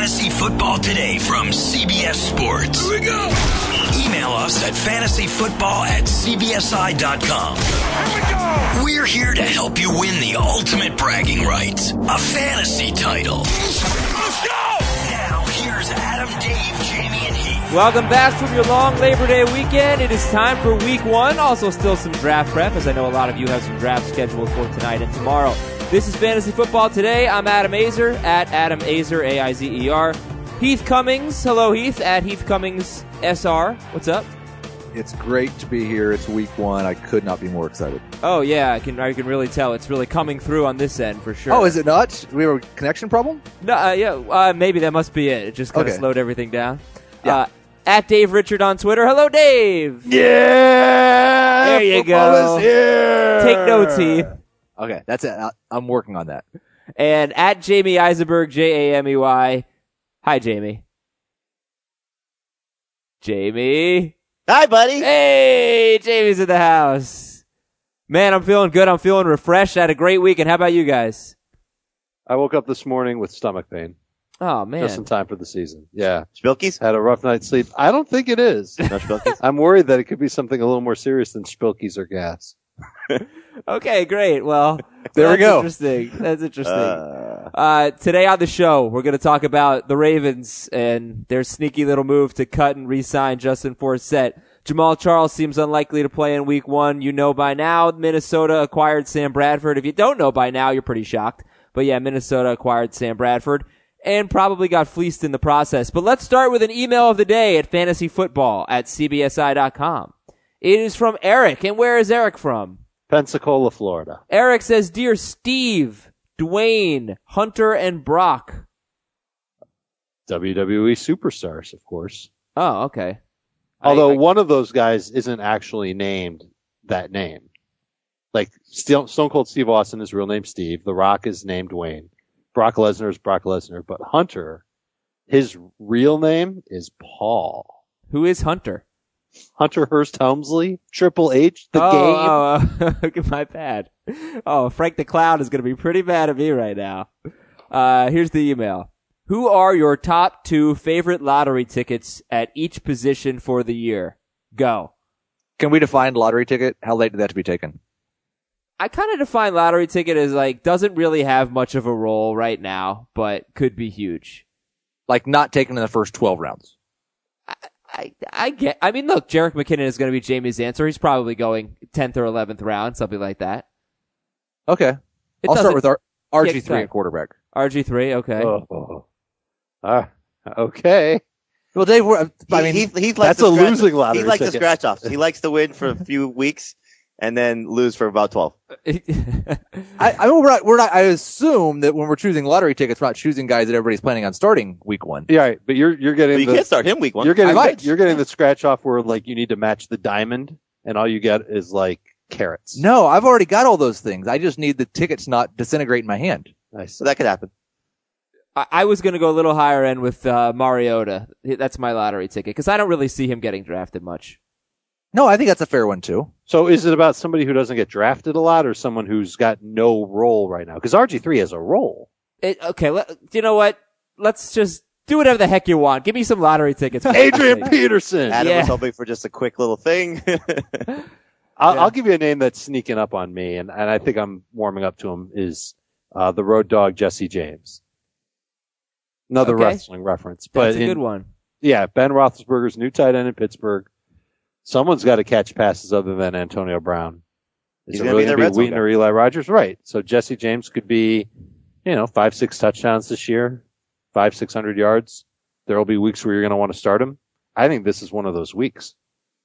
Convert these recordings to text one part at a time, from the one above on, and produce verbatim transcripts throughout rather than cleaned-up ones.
Fantasy Football Today from C B S Sports. Here we go. Email us at fantasyfootball at c b s i dot com. Here we go. We're here to help you win the ultimate bragging rights, a fantasy title. Let's go. Now, here's Adam, Dave, Jamie, and Heath. Welcome back from your long Labor Day weekend. It is time for week one. Also still some draft prep, as I know a lot of you have some draft scheduled for tonight and tomorrow. This is Fantasy Football Today. I'm Adam Aizer, at Adam Aizer, A I Z E R. Heath Cummings. Hello, Heath, at Heath Cummings S R. What's up? It's great to be here. It's week one. I could not be more excited. Oh, yeah, I can I can really tell. It's really coming through on this end, for sure. Oh, is it not? Do we have a connection problem? No, uh, yeah, uh, maybe that must be it. It just kind of Okay. slowed everything down. Yeah. Uh, at Dave Richard on Twitter. Hello, Dave. Yeah! There you Football go. is here! Take notes, Heath. Okay, that's it. I- I'm working on that. And at Jamie Eisenberg, J A M E Y. Hi, Jamie. Jamie. Hi, buddy. Hey, Jamie's in the house. Man, I'm feeling good. I'm feeling refreshed. I had a great weekend. How about you guys? I woke up this morning with stomach pain. Oh, man. Just in time for the season. Yeah. Spilkies? Had a rough night's sleep. I don't think it is. No Spilkies? I'm worried that it could be something a little more serious than Spilkies or gas. Okay, great. Well, There we that's go. Interesting. That's interesting. Uh, Uh, today on the show, we're going to talk about the Ravens and their sneaky little move to cut and re-sign Justin Forsett. Jamal Charles seems unlikely to play in week one. You know by now, Minnesota acquired Sam Bradford. If you don't know by now, you're pretty shocked. But yeah, Minnesota acquired Sam Bradford and probably got fleeced in the process. But let's start with an email of the day at fantasyfootball at c b s i dot com. It is from Eric. And where is Eric from? Pensacola, Florida. Eric says, Dear Steve, Dwayne, Hunter, and Brock. W W E superstars, of course. Oh, okay. Although I, I, one of those guys isn't actually named that name. Like Stone Cold Steve Austin, his real name Steve. The Rock is named Dwayne. Brock Lesnar is Brock Lesnar. But Hunter, his real name is Paul. who is Hunter? Hunter Hearst Helmsley, Triple H, the oh, game. Oh, oh, my bad. Oh, Frank the Clown is going to be pretty mad at me right now. Uh, here's the email. Who are your top two favorite lottery tickets at each position for the year? Go. Can we define lottery ticket? How late did that to be taken? I kind of define lottery ticket as like doesn't really have much of a role right now, but could be huge. Like not taken in the first twelve rounds. I, I, I get, I mean, look, Jerick McKinnon is going to be Jamie's answer. He's probably going tenth or eleventh round, something like that. Okay. It I'll start doesn't- with our R G three Yeah, at quarterback. R G three, okay. Oh, oh. Ah, okay. Well, Dave, we're- I mean, he, he, he likes that's the a scratch- losing lottery He likes the ticket. scratch offs. He likes to win for a few weeks and then lose for about twelve. I, I mean, we're not, we're not, I assume that when we're choosing lottery tickets, we're not choosing guys that everybody's planning on starting week one. Yeah, right, but you're you're getting But you the, can't start him week one. you're getting I might. you're getting the scratch off where like you need to match the diamond, and all you get is like carrots. No, I've already got all those things. I just need the tickets not disintegrate in my hand. Nice. So that could happen. I, I was going to go a little higher end with uh, Mariota. That's my lottery ticket because I don't really see him getting drafted much. No, I think that's a fair one too. So is it about somebody who doesn't get drafted a lot, or someone who's got no role right now? Because R G three has a role. It, okay, let, you know what? Let's just do whatever the heck you want. Give me some lottery tickets. Adrian Peterson. Adam Yeah. was hoping for just a quick little thing. I'll, Yeah. I'll give you a name that's sneaking up on me, and, and I think I'm warming up to him, is uh, the road dog Jesse James. Another Okay. wrestling reference. But That's a in- good one. Yeah, Ben Roethlisberger's new tight end in Pittsburgh. Someone's got to catch passes other than Antonio Brown. Is He's it gonna really be their going red to be zone Wheaton guy. or Eli Rogers? Right. So Jesse James could be, you know, five, six touchdowns this year, five, six hundred yards. There will be weeks where you're going to want to start him. I think this is one of those weeks.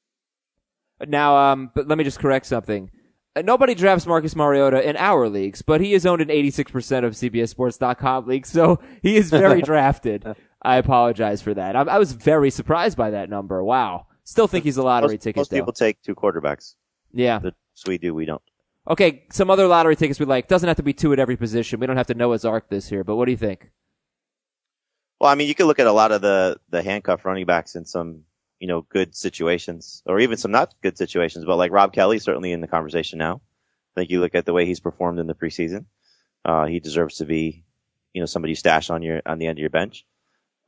Now, um, but let me just correct something. Uh, Nobody drafts Marcus Mariota in our leagues, but he is owned in eighty-six percent of C B S Sports dot com leagues, so he is very drafted. I apologize for that. I, I was very surprised by that number. Wow. Still think he's a lottery most ticket, most though. people take two quarterbacks. Yeah. The we do, we don't. Okay, some other lottery tickets we like. Doesn't have to be two at every position. We don't have to Noah's Ark this here, but what do you think? Well, I mean, you could look at a lot of the, the handcuff running backs in some, you know, good situations, or even some not good situations, but like Rob Kelly, certainly in the conversation now. I think you look at the way he's performed in the preseason. Uh, he deserves to be, you know, somebody you stash on your, on the end of your bench.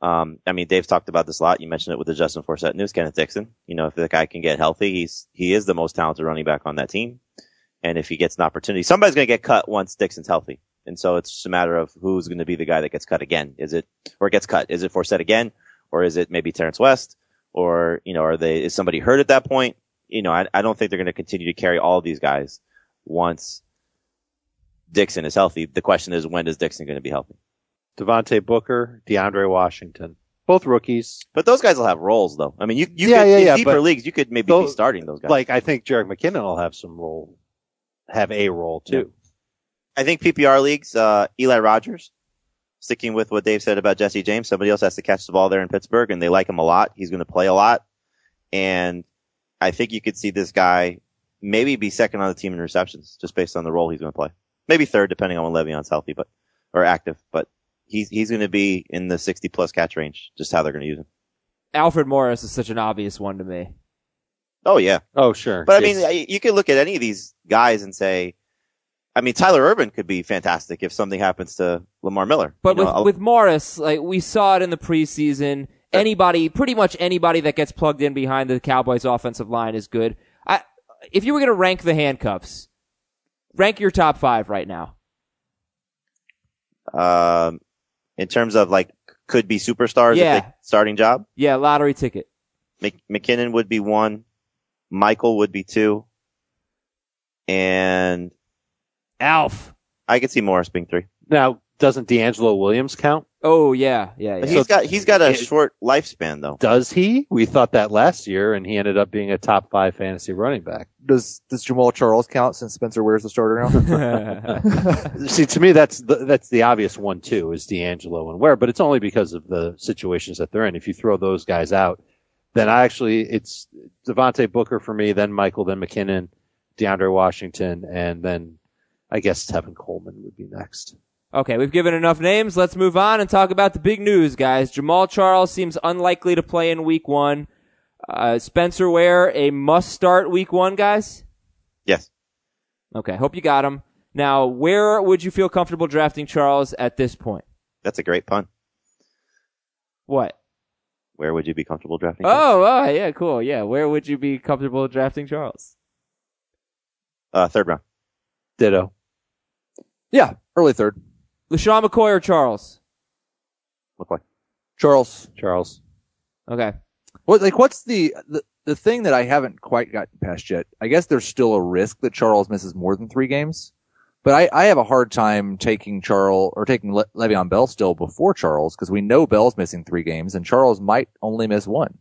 Um, I mean, Dave's talked about this a lot. You mentioned it with the Justin Forsett news. Kenneth Dixon. You know, if the guy can get healthy, he's he is the most talented running back on that team. And if he gets an opportunity, somebody's going to get cut once Dixon's healthy. And so it's just a matter of who's going to be the guy that gets cut again. Is it, or gets cut? Is it Forsett again? Or is it maybe Terrence West? Or, you know, are they, is somebody hurt at that point? You know, I, I don't think they're going to continue to carry all of these guys once Dixon is healthy. The question is, when is Dixon going to be healthy? Devontae Booker, DeAndre Washington. Both rookies. But those guys will have roles, though. I mean, you, you Yeah, could, yeah, in yeah, deeper but leagues, you could maybe those- be starting those guys. Like, I think Jerick McKinnon will have some role, have a role too. I think P P R leagues, uh, Eli Rogers, sticking with what Dave said about Jesse James, somebody else has to catch the ball there in Pittsburgh, and they like him a lot. He's going to play a lot. And I think you could see this guy maybe be second on the team in receptions, just based on the role he's going to play. Maybe third, depending on when Le'Veon's healthy, but, or active, but he's, he's going to be in the sixty plus catch range, just how they're going to use him. Alfred Morris is such an obvious one to me. Oh, yeah. Oh, sure. But I Yes. mean, you could look at any of these guys and say, I mean, Tyler Urban could be fantastic if something happens to Lamar Miller. But You with, know, with Morris, like we saw it in the preseason, anybody, pretty much anybody that gets plugged in behind the Cowboys offensive line is good. I, if you were going to rank the handcuffs, rank your top five right now. um, in terms of like, could be superstars Yeah. if they starting job. Yeah, lottery ticket. Mc- McKinnon would be one. Michael would be two. And Alf. I could see Morris being three. Now, doesn't D'Angelo Williams count? Oh, yeah, yeah, But yeah. he's got, he's got a it- short lifespan though. Does he? We thought that last year, and he ended up being a top five fantasy running back. Does does Jamal Charles count since Spencer Ware's the starter now? See, to me, that's the, that's the obvious one too, is D'Angelo and Ware, but it's only because of the situations that they're in. If you throw those guys out, then I actually, it's Devontae Booker for me, then Michael, then McKinnon, DeAndre Washington, and then I guess Tevin Coleman would be next. Okay, we've given enough names. Let's move on and talk about the big news, guys. Jamal Charles seems unlikely to play in week one. Uh, Spencer Ware, a must-start week one, guys? Yes. Okay, hope you got him. Now, where would you feel comfortable drafting Charles at this point? That's a great pun. What? Where would you be comfortable drafting? him? Oh, oh, yeah, cool. Yeah, where would you be comfortable drafting Charles? Uh, third round. Ditto. Yeah, early third. LaShawn McCoy or Charles? McCoy. Charles. Charles. Okay. What like what's the, the the thing that I haven't quite gotten past yet? I guess there's still a risk that Charles misses more than three games, but I, I have a hard time taking Charles or taking Le- Le'Veon Bell still before Charles because we know Bell's missing three games and Charles might only miss one.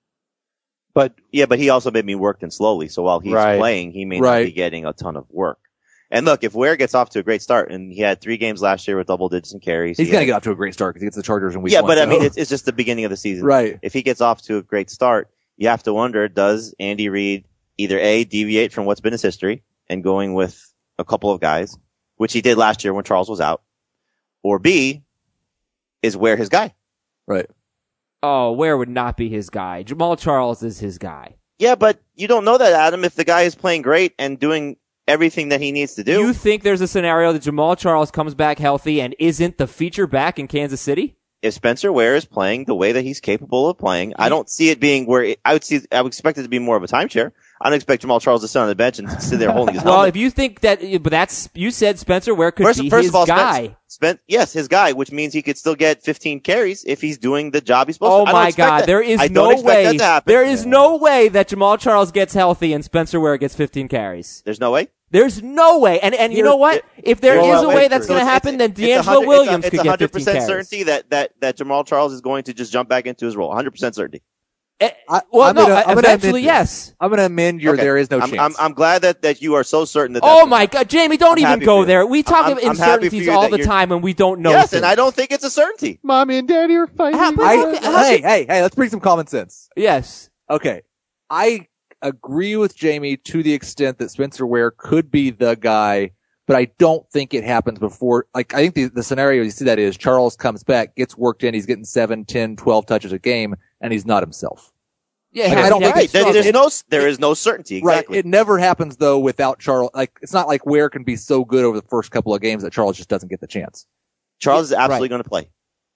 But Yeah, but he also made me worked in slowly. So while he's Right. playing, he may not Right. be getting a ton of work. And look, if Ware gets off to a great start, and he had three games last year with double digits in carries, He's he gonna had- get off to a great start because he gets the Chargers in week yeah, one. but I so- mean, it's, it's just the beginning of the season. right. If he gets off to a great start, you have to wonder, does Andy Reid either A, deviate from what's been his history and going with a couple of guys, which he did last year when Charles was out, or B, is Ware his guy? Right. Oh, Ware would not be his guy. Jamal Charles is his guy. Yeah, but you don't know that, Adam, if the guy is playing great and doing everything that he needs to do. You think there's a scenario that Jamal Charles comes back healthy and isn't the feature back in Kansas City? If Spencer Ware is playing the way that he's capable of playing, I don't see it being where it, I would see. I would expect it to be more of a timeshare. I don't expect Jamal Charles to sit on the bench and sit there holding his Well, helmet. if you think that, but that's, you said Spencer Ware could First, be first his of all, guy. Spence, Spence, yes, his guy, which means he could still get fifteen carries if he's doing the job he's supposed Oh to. I don't my expect God, that. there is I no don't expect way, that to happen. there is no way that Jamal Charles gets healthy and Spencer Ware gets fifteen carries. There's no way. There's no way. And, and you Here- know what? If there Well, is a wait, way that's so going to it's- happen, it's- then it's a D'Angelo hundred- Williams it's a, could get fifteen It's one hundred percent carries. certainty that, that, that Jamal Charles is going to just jump back into his role. one hundred percent certainty. Eh, I- well, I'm no, gonna- I'm gonna eventually, admit yes. I'm gonna amend your. Okay. There is no I'm, chance. I'm, I'm glad that, that you are so certain that. That's Oh gonna my happen. God, Jamie, don't I'm even happy go for you. there. We talk I'm- of I'm happy for uncertainties you all that the you're- time and we don't know. Yes, things. and I don't think it's a certainty. Mommy and Daddy are fighting. How- I, how- hey, hey, hey! Let's bring some common sense. Yes. Okay, I agree with Jamie to the extent that Spencer Ware could be the guy, but I don't think it happens before. Like, I think the, the scenario you see that is Charles comes back, gets worked in, he's getting seven, ten, twelve touches a game, and he's not himself. Yeah, I don't think Right. it's There- strong. there's It- no, there is no certainty. Exactly. Right. It never happens though without Charles. Like, it's not like Ware can be so good over the first couple of games that Charles just doesn't get the chance. Charles is absolutely Right. going to play.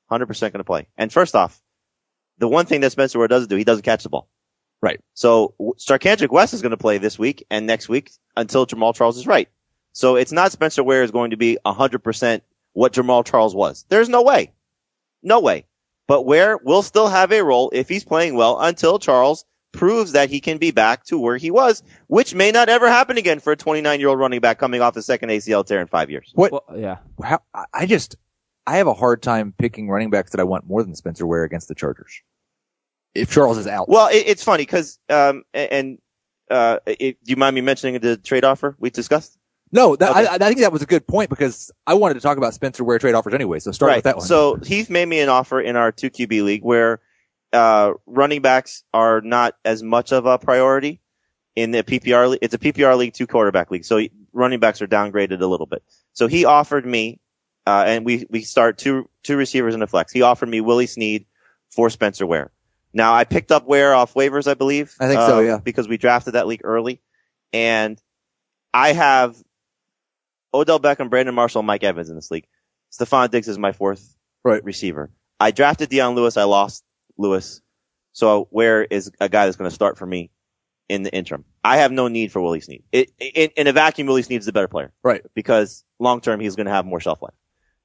one hundred percent going to play. And first off, the one thing that Spencer Ware doesn't do, he doesn't catch the ball. Right. So Starkandrick West is going to play this week and next week until Jamal Charles is right. So it's not Spencer Ware is going to be one hundred percent what Jamal Charles was. There's no way. No way. But Ware will still have a role if he's playing well until Charles proves that he can be back to where he was, which may not ever happen again for a twenty-nine-year-old running back coming off a second A C L tear in five years. What? Well, yeah. How, I just, I have a hard time picking running backs that I want more than Spencer Ware against the Chargers. If Charles is out. Well, it, it's funny because, um, and, uh, it, do you mind me mentioning the trade offer we discussed? No, that, Okay. I, I think that was a good point because I wanted to talk about Spencer Ware trade offers anyway. So start Right. with that one. So Heath made me an offer in our two Q B league where, uh, running backs are not as much of a priority in the P P R league. It's a P P R league, two quarterback league. So running backs are downgraded a little bit. So he offered me, uh, and we, we start two, two receivers in the flex. He offered me Willie Snead for Spencer Ware. Now I picked up Ware off waivers, I believe. I think so, uh, yeah. Because we drafted that league early. And I have Odell Beckham, Brandon Marshall, Mike Evans in this league. Stephon Diggs is my fourth Right. receiver. I drafted Deion Lewis. I lost Lewis. So Ware is a guy that's going to start for me in the interim. I have no need for Willie Snead. It, in, in a vacuum, Willie Snead is the better player. Right. Because long term, he's going to have more shelf life.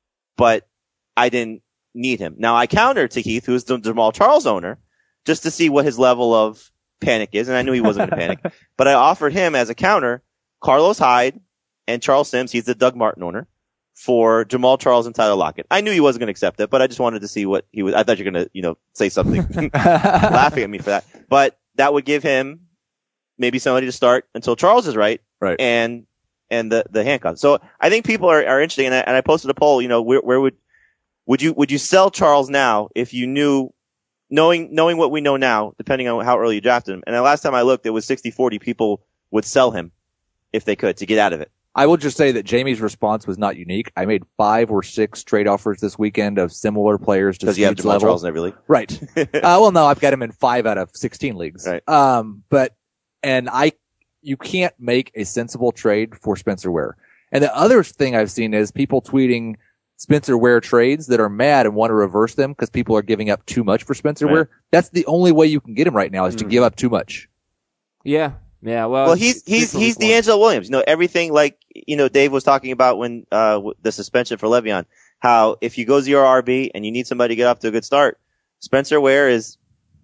But I didn't need him. Now I countered to Heath, who's the Jamal Charles owner, just to see what his level of panic is. And I knew he wasn't going to panic. But I offered him as a counter Carlos Hyde and Charles Sims. He's the Doug Martin owner for Jamal Charles and Tyler Lockett. I knew he wasn't going to accept it, but I just wanted to see what he was. I thought you were going to, you know, say something laughing at me for that. But that would give him maybe somebody to start until Charles is right. Right. And, and the, the handcuff. So I think people are, are interested. And I, and I posted a poll, you know, where, where would, would you, would you sell Charles now if you knew, knowing, knowing what we know now, depending on how early you drafted him? And the last time I looked, it was sixty forty people would sell him if they could to get out of it. I will just say that Jamie's response was not unique. I made five or six trade offers this weekend of similar players to Because you have Snead's Jamal level. Charles in every league. Right. uh, well, no, I've got him in five out of sixteen leagues. Right. Um, but, and I, you can't make a sensible trade for Spencer Ware. And the other thing I've seen is people tweeting Spencer Ware trades that are mad and want to reverse them because people are giving up too much for Spencer Right. Ware. That's the only way you can get him right now is to Mm. give up too much. Yeah. Yeah. Well, Well, he's he's he's D'Angelo Williams. You know, everything like you know Dave was talking about when uh w- the suspension for Le'Veon. How if you go zero R B and you need somebody to get off to a good start, Spencer Ware is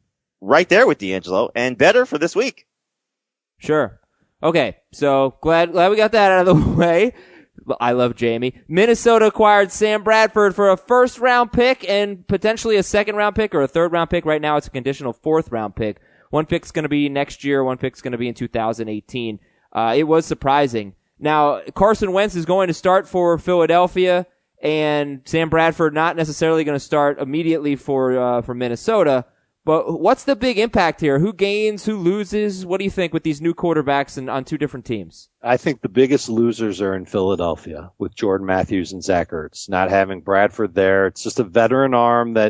right there with D'Angelo and better for this week. Sure. Okay. So glad glad we got that out of the way. I love Jamie. Minnesota acquired Sam Bradford for a first round pick and potentially a second round pick or a third round pick. Right now it's a conditional fourth round pick. One pick's going to be next year. One pick's going to be in two thousand eighteen. Uh, it was surprising. Now, Carson Wentz is going to start for Philadelphia, and Sam Bradford not necessarily going to start immediately for uh, for Minnesota. But what's the big impact here? Who gains? Who loses? What do you think with these new quarterbacks and on two different teams? I think the biggest losers are in Philadelphia with Jordan Matthews and Zach Ertz. Not having Bradford there, it's just a veteran arm that,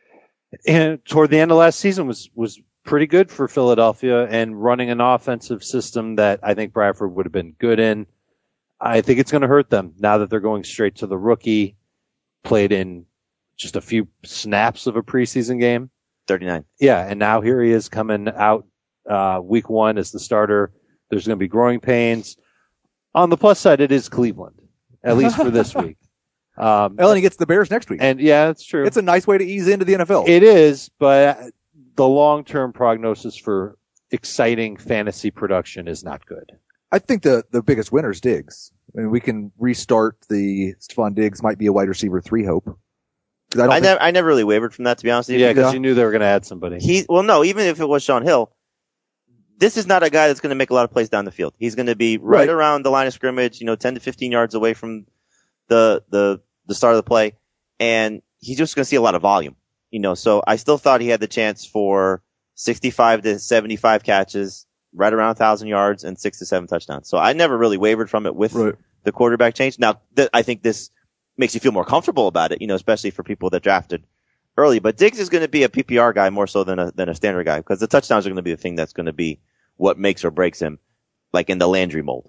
and toward the end of last season was was pretty good for Philadelphia and running an offensive system that I think Bradford would have been good in. I think it's going to hurt them now that they're going straight to the rookie, played in just a few snaps of a preseason game. thirty-nine. Yeah, and now here he is coming out uh week one as the starter. There's going to be growing pains. On the plus side, it is Cleveland, at least for this week. Um, Well, and he gets the Bears next week. and yeah, that's true. It's a nice way to ease into the N F L. It is, but the long-term prognosis for exciting fantasy production is not good. I think the, the biggest winner is Diggs. I mean, we can restart the Stephon Diggs might be a wide receiver three hope. 'Cause I don't I think- never I never really wavered from that, to be honest with you. Yeah, because Yeah. you knew they were going to add somebody. He well, no, even if it was Sean Hill, this is not a guy that's going to make a lot of plays down the field. He's going to be right, Right. around the line of scrimmage, you know, ten to fifteen yards away from the the the start of the play, and he's just going to see a lot of volume, you know. So I still thought he had the chance for sixty-five to seventy-five catches, right around one thousand yards, and six to seven touchdowns. So I never really wavered from it with Right. the quarterback change. Now, th- I think this makes you feel more comfortable about it, you know, especially for people that drafted early. But Diggs is going to be a P P R guy more so than a than a standard guy because the touchdowns are going to be the thing that's going to be what makes or breaks him, like in the Landry mold.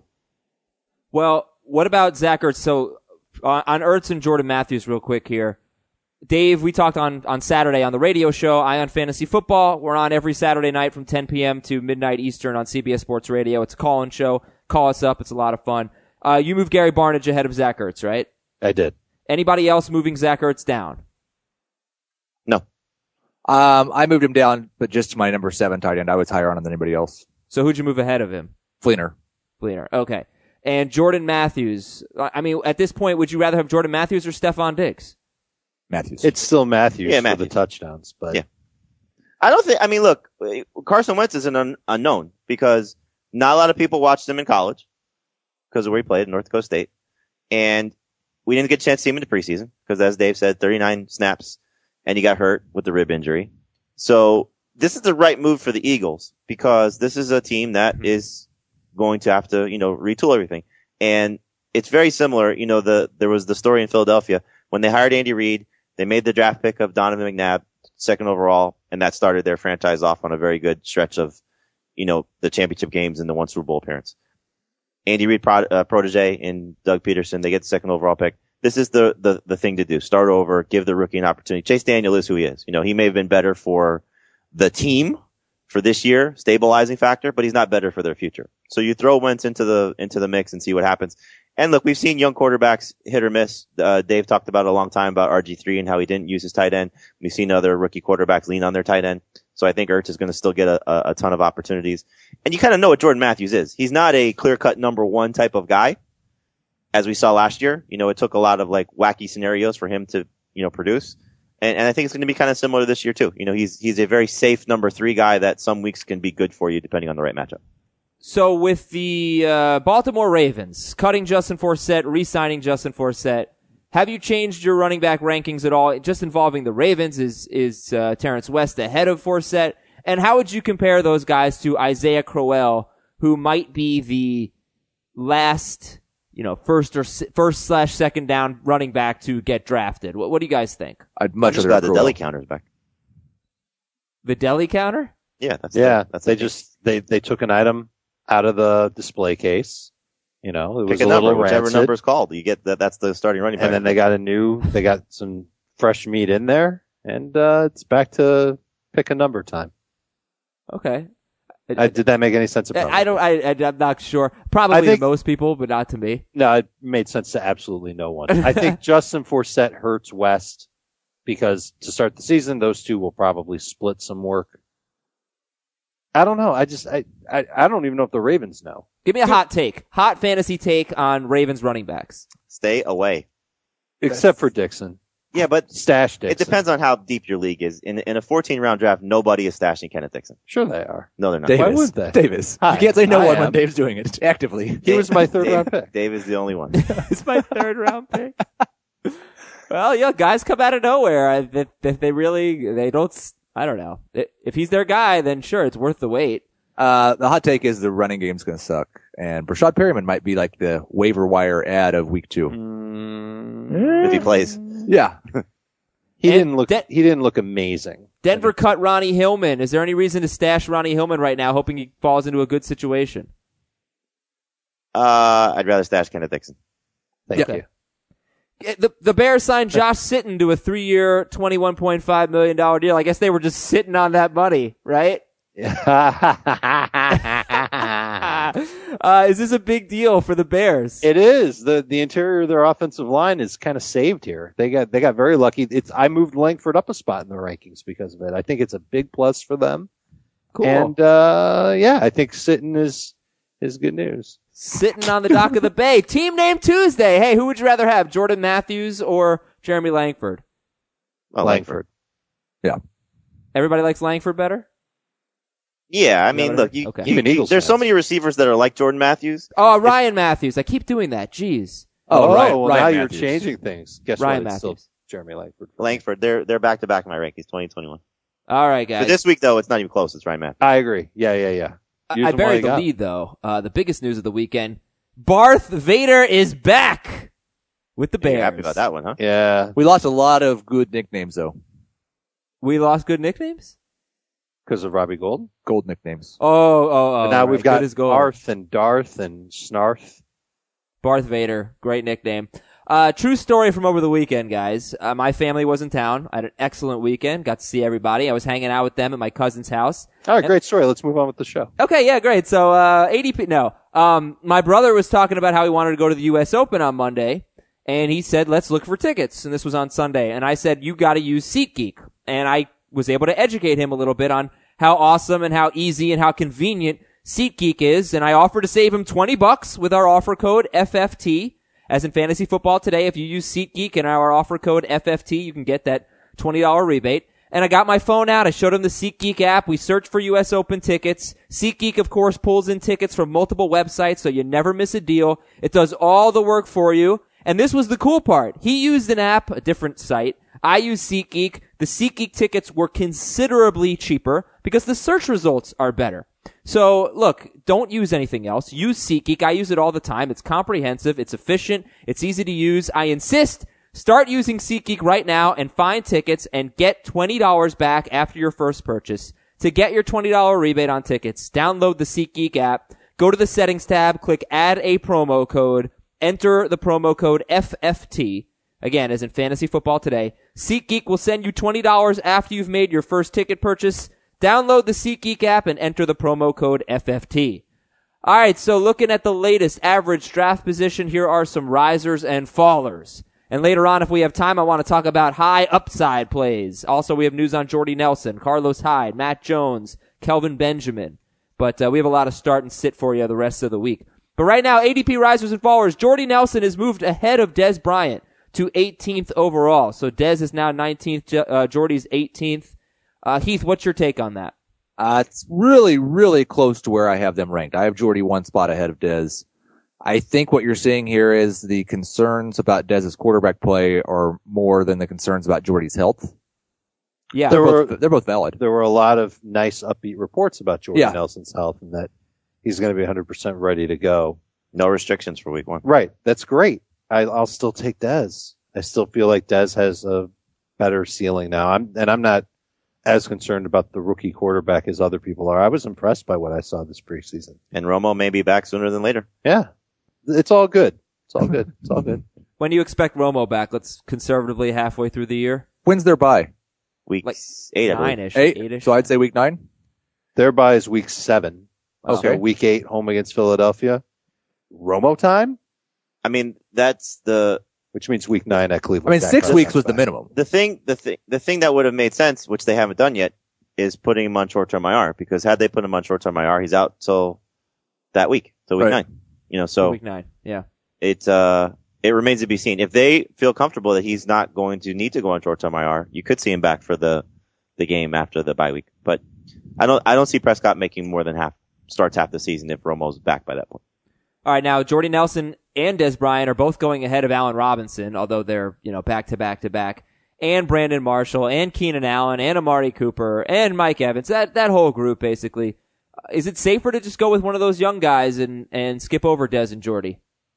Well, what about Zach Ertz? So on, on Ertz and Jordan Matthews real quick here. Dave, we talked on, on Saturday on the radio show, Ion Fantasy Football. We're on every Saturday night from ten p.m. to midnight Eastern on C B S Sports Radio. It's a call-in show. Call us up. It's a lot of fun. Uh, you moved Gary Barnidge ahead of Zach Ertz, right? I did. Anybody else moving Zach Ertz down? No. Um, I moved him down, but just to my number seven tight end. I was higher on him than anybody else. So who'd you move ahead of him? Fleener. Fleener. Okay. And Jordan Matthews. I mean, at this point, would you rather have Jordan Matthews or Stephon Diggs? Matthews. It's still Matthews Yeah, for Matthews. the touchdowns, but Yeah. I don't think, I mean, look, Carson Wentz is an un- unknown because not a lot of people watched him in college because of where he played, North Dakota State. And we didn't get a chance to see him in the preseason because, as Dave said, thirty-nine snaps and he got hurt with the rib injury. So this is the right move for the Eagles because this is a team that mm-hmm. is going to have to, you know, retool everything. And it's very similar. You know, the, there was the story in Philadelphia when they hired Andy Reid, they made the draft pick of Donovan McNabb, second overall, and that started their franchise off on a very good stretch of, you know, the championship games and the one Super Bowl appearance. Andy Reid pro- uh, protege in Doug Peterson, they get the second overall pick. This is the, the, the thing to do. Start over, give the rookie an opportunity. Chase Daniel is who he is. You know, he may have been better for the team for this year, stabilizing factor, but he's not better for their future. So you throw Wentz into the, into the mix and see what happens. And look, we've seen young quarterbacks hit or miss. Uh, Dave talked about it a long time about R G three and how he didn't use his tight end. We've seen other rookie quarterbacks lean on their tight end. So I think Ertz is going to still get a, a, a ton of opportunities. And you kind of know what Jordan Matthews is. He's not a clear-cut number one type of guy, as we saw last year. You know, it took a lot of like wacky scenarios for him to, you know, produce. And, and I think it's going to be kind of similar to this year too. You know, he's, he's a very safe number three guy that some weeks can be good for you depending on the right matchup. So with the uh, Baltimore Ravens cutting Justin Forsett, re-signing Justin Forsett, have you changed your running back rankings at all? Just involving the Ravens, is is uh, Terrence West ahead of Forsett? And how would you compare those guys to Isaiah Crowell, who might be the last, you know, first or se- first slash second down running back to get drafted? What, what do you guys think? I'd much just rather got the deli counters back. The deli counter? Yeah, that's yeah. The, that's they the just they they took an item out of the display case. You know, it was Pick a, a number, little whichever rancid. number is called. You get that. That's the starting running back. And then they got a new, they got some fresh meat in there, and uh it's back to pick a number time. Okay. I, did that make any sense? About I don't. I, I I'm not sure. Probably I think, to most people, but not to me. No, it made sense to absolutely no one. I think Justin Forsett hurts West because to start the season, those two will probably split some work. I don't know. I just I I, I don't even know if the Ravens know. Give me a hot take, hot fantasy take on Ravens running backs. Stay away. Except for Dixon. Yeah, but Stash Dixon. it depends on how deep your league is. In in a fourteen round draft, nobody is stashing Kenneth Dixon. Sure they are. No, they're not. Davis. Why would they? Davis. Hi, you can't say no I one am. when Dave's doing it actively. He was my third Dave, round pick. Dave is the only one. It's my third round pick. Well, yeah, guys come out of nowhere. I- If, if they really, they don't. s- I don't know. If he's their guy, then sure, it's worth the wait. Uh, the hot take is the running game's going to suck, and Brashad Perryman might be like the waiver wire ad of week two. If he plays. Yeah. He And didn't look. De- he didn't look amazing. Denver cut Ronnie Hillman. Is there any reason to stash Ronnie Hillman right now, hoping he falls into a good situation? Uh, I'd rather stash Kenneth Dixon. Thank Yeah. you. Eh, The the Bears signed Josh Sitton to a three-year, twenty-one point five million dollars deal. I guess they were just sitting on that money, right? Uh, is this a big deal for the Bears? It is. The the interior of their offensive line is kind of saved here. They got they got very lucky. It's I moved Langford up a spot in the rankings because of it. I think it's a big plus for them. Cool. And uh yeah, I think Sitton is is good news. Sitting on the dock of the bay. Team name Tuesday. Hey, who would you rather have, Jordan Matthews or Jeremy Langford? Oh, Langford. Everybody likes Langford better? Yeah, I mean, Better? look, you, Okay. you- Even you- Eagles there's so fans. many receivers that are like Jordan Matthews. Oh, Ryan Matthews. I keep doing that. Jeez. Oh, Ryan- well, Ryan now Matthews. you're changing things. Guess Ryan what? It's still Matthews. Jeremy Langford. Langford, they're they're back to back in my rankings, twenty twenty-one. All right, But guys. this week though, it's not even close. It's Ryan Matthews. I agree. Yeah, yeah, yeah. Use I them while buried you the got lead, though. Uh, the biggest news of the weekend. Barth Vader is back with the Bears. You're happy about that one, huh? them. Yeah, We lost a lot of good nicknames, though. We lost good nicknames? because of Robbie Golden. Gold nicknames. Oh, oh, oh. And now right. we've got Good as gold. Arth and Darth and Snarth. Barth Vader. Great nickname. Uh, true story from over the weekend, guys. Uh, my family was in town. I had an excellent weekend. Got to see everybody. I was hanging out with them at my cousin's house. All right, great story. Let's move on with the show. Okay, yeah, great. So, uh, A D P, no. Um, my brother was talking about how he wanted to go to the U S Open on Monday, and he said, let's look for tickets. And this was on Sunday. And I said, you gotta use SeatGeek. And I was able to educate him a little bit on how awesome and how easy and how convenient SeatGeek is. And I offered to save him twenty bucks with our offer code F F T. As in fantasy football today, if you use SeatGeek and our offer code F F T, you can get that twenty dollars rebate. And I got my phone out. I showed him the SeatGeek app. We searched for U S Open tickets. SeatGeek, of course, pulls in tickets from multiple websites, so you never miss a deal. It does all the work for you. And this was the cool part. He used an app, a different site. I used SeatGeek. The SeatGeek tickets were considerably cheaper because the search results are better. So, look, don't use anything else. Use SeatGeek. I use it all the time. It's comprehensive. It's efficient. It's easy to use. I insist. Start using SeatGeek right now and find tickets and get twenty dollars back after your first purchase. To get your twenty dollars rebate on tickets, download the SeatGeek app, go to the settings tab, click add a promo code, enter the promo code F F T. Again, as in fantasy football today. SeatGeek will send you twenty dollars after you've made your first ticket purchase. Download the SeatGeek app and enter the promo code F F T. All right, so looking at the latest average draft position, here are some risers and fallers. And later on, if we have time, I want to talk about high upside plays. Also, we have news on Jordy Nelson, Carlos Hyde, Matt Jones, Kelvin Benjamin. But uh, we have a lot of start and sit for you the rest of the week. But right now, A D P risers and fallers, Jordy Nelson has moved ahead of Dez Bryant to eighteenth overall. So Dez is now nineteenth, uh, Jordy's eighteenth. Uh, Heath, what's your take on that? Uh, it's really, really close to where I have them ranked. I have Jordy one spot ahead of Dez. I think what you're seeing here is the concerns about Dez's quarterback play are more than the concerns about Jordy's health. Yeah, they're, there both, were, they're both valid. There were a lot of nice upbeat reports about Jordy Yeah. Nelson's health and that he's going to be one hundred percent ready to go. No restrictions for week one. Right. That's great. I, I'll still take Dez. I still feel like Dez has a better ceiling now. I'm, and I'm not as concerned about the rookie quarterback as other people are. I was impressed by what I saw this preseason. And Romo may be back sooner than later. Yeah. It's all good. It's all good. It's all good. When do you expect Romo back? Let's conservatively halfway through the year. When's their bye? Week Like eight, I believe. Nine-ish. Eight. Eight-ish. So I'd say week nine. Their bye is week seven. Okay. So week eight, home against Philadelphia. Romo time? I mean, that's the Which means week nine at I Cleveland. mean, Dak six Prescott's weeks was the back. minimum. the thing. The thing. The thing that would have made sense, which they haven't done yet, is putting him on short-term I R. Because had they put him on short-term I R, he's out till that week, till week Right. nine. You know, so Week nine. Yeah. it uh it remains to be seen. If they feel comfortable that he's not going to need to go on short-term I R, you could see him back for the the game after the bye week. But I don't I don't see Prescott making more than half starts half the season if Romo's back by that point. All right, now Jordy Nelson and Dez Bryant are both going ahead of Allen Robinson, although they're, you know, back to back to back. And Brandon Marshall, and Keenan Allen, and Amari Cooper, and Mike Evans. That that whole group, basically. Uh, Is it safer to just go with one of those young guys and, and skip over Dez and Jordy?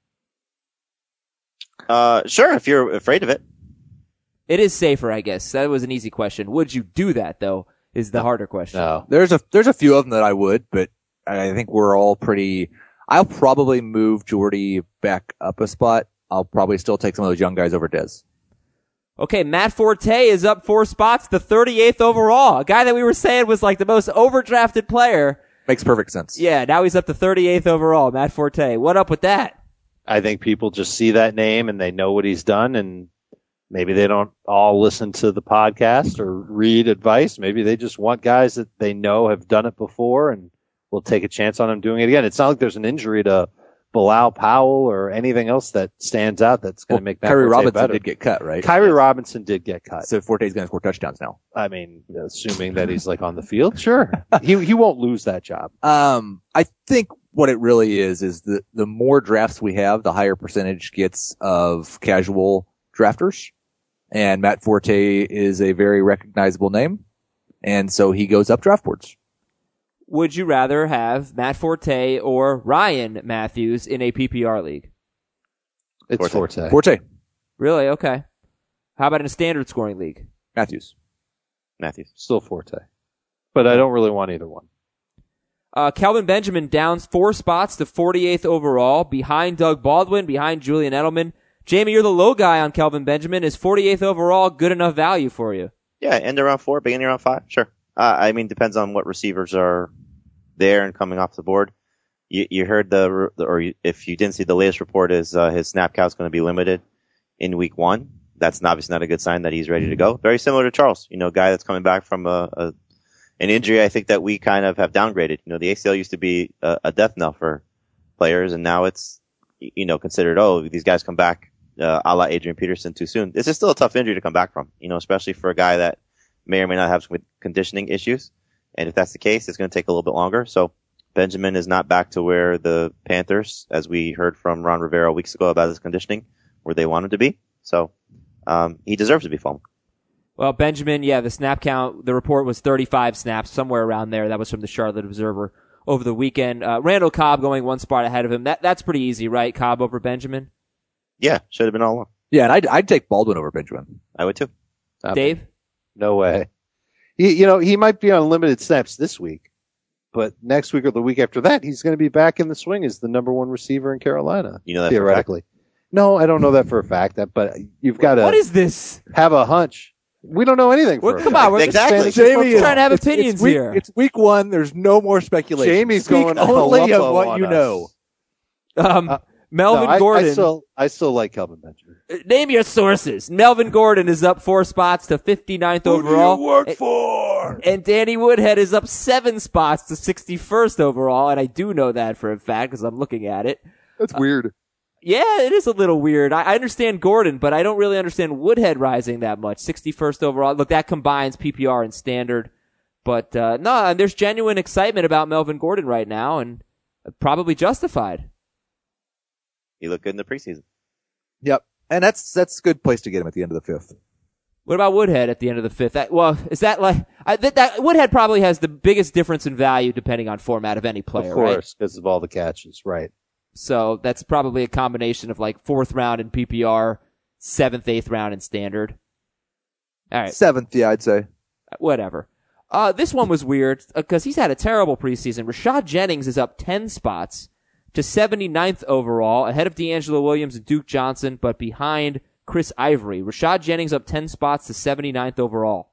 Uh, sure, if you're afraid of it. It is safer, I guess. That was an easy question. Would you do that, though, is the harder question. No. There's a there's a few of them that I would, but I think we're all pretty. I'll probably move Jordy back up a spot. I'll probably still take some of those young guys over Dez. Okay, Matt Forte is up four spots, the thirty-eighth overall. A guy that we were saying was like the most overdrafted player. Makes perfect sense. Yeah, now he's up to thirty-eighth overall, Matt Forte. What up with that? I think people just see that name and they know what he's done, and maybe they don't all listen to the podcast or read advice. Maybe they just want guys that they know have done it before and will take a chance on him doing it again. It's not like there's an injury to Bilal Powell or anything else that stands out that's going to Well, make Matt Kyrie Forte Robinson better. did get cut, right? Kyrie Robinson did get cut. So Forte's going to score touchdowns now. I mean, assuming that he's like on the field, sure. He he won't lose that job. Um, I think what it really is is the the more drafts we have, the higher percentage gets of casual drafters, and Matt Forte is a very recognizable name, and so he goes up draft boards. Would you rather have Matt Forte or Ryan Matthews in a P P R league? It's Forte. Forte. Forte, Really? Okay. How about in a standard scoring league? Matthews. Matthews. Still Forte. But I don't really want either one. Uh, Kelvin Benjamin downs four spots to forty-eighth overall, behind Doug Baldwin, behind Julian Edelman, Jamie, you're the low guy on Kelvin Benjamin. Is forty-eighth overall good enough value for you? Yeah, end around four, beginning around five. Sure. Uh, I mean, depends on what receivers are there and coming off the board. You, you heard the, or if you didn't see, the latest report is uh, his snap count's going to be limited in week one. That's obviously not a good sign that he's ready to go. Very similar to Charles, you know, a guy that's coming back from a, a an injury. I think that we kind of have downgraded. You know, the A C L used to be a, a death knell for players, and now it's, you know, considered, oh, these guys come back uh, a la Adrian Peterson too soon. This is still a tough injury to come back from, you know, especially for a guy that may or may not have some conditioning issues. And if that's the case, it's going to take a little bit longer. So Benjamin is not back to where the Panthers, as we heard from Ron Rivera weeks ago about his conditioning, where they want him to be. So um, he deserves to be fallen. Well, Benjamin, yeah, the snap count, the report was thirty-five snaps, somewhere around there. That was from the Charlotte Observer over the weekend. Uh, Randall Cobb going one spot ahead of him. That That's pretty easy, right? Cobb over Benjamin? Yeah, should have been all along. Yeah, and I'd, I'd take Baldwin over Benjamin. I would too. Um, Dave? No way. He, you know, he might be on limited snaps this week, but next week or the week after that, he's going to be back in the swing as the number one receiver in Carolina. You know that theoretically. No, I don't know that for a fact. That, but you've got to What is this? have a hunch. We don't know anything. For Well, a come fact. on, we're Exactly. just Jamie is- trying to have it's- opinions it's week, here. It's week one. There's no more speculation. Jamie's Speak going only of Palumbo what on you us. know. Um, Uh, Melvin No, I, Gordon. I still, I still like Kelvin Benjamin. Name your sources. Melvin Gordon is up four spots to fifty-ninth overall. work And- for? And Danny Woodhead is up seven spots to sixty-first overall, and I do know that for a fact because I'm looking at it. That's weird. Yeah, it is a little weird. I, I understand Gordon, but I don't really understand Woodhead rising that much. sixty-first overall. Look, that combines P P R and standard. But, uh, no, there's genuine excitement about Melvin Gordon right now, and probably justified. He looked good in the preseason. Yep. And that's that's a good place to get him at the end of the fifth. What about Woodhead at the end of the fifth? That, well, is that like, I, that, that, Woodhead probably has the biggest difference in value depending on format of any player, Of right? course, because of all the catches, right? So that's probably a combination of like fourth round in P P R, seventh, eighth round in standard. All right, Seventh, yeah, I'd say. whatever. Uh, this one was weird because he's had a terrible preseason. Rashad Jennings is up ten spots to seventy-ninth overall, ahead of D'Angelo Williams and Duke Johnson, but behind Chris Ivory. Rashad Jennings up ten spots to seventy-ninth overall.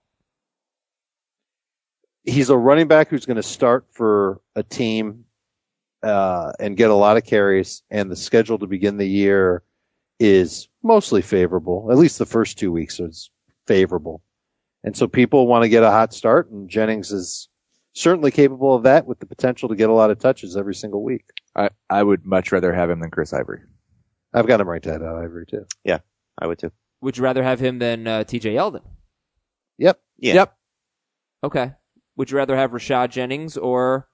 He's a running back who's going to start for a team uh, and get a lot of carries, and the schedule to begin the year is mostly favorable. At least the first two weeks is favorable. And so people want to get a hot start, and Jennings is certainly capable of that with the potential to get a lot of touches every single week. I, I would much rather have him than Chris Ivory. I've got him right to that Ivory too. Yeah, I would too. Would you rather have him than uh, T J Yeldon? Yep. Yeah. Yep. Okay. Would you rather have Rashad Jennings or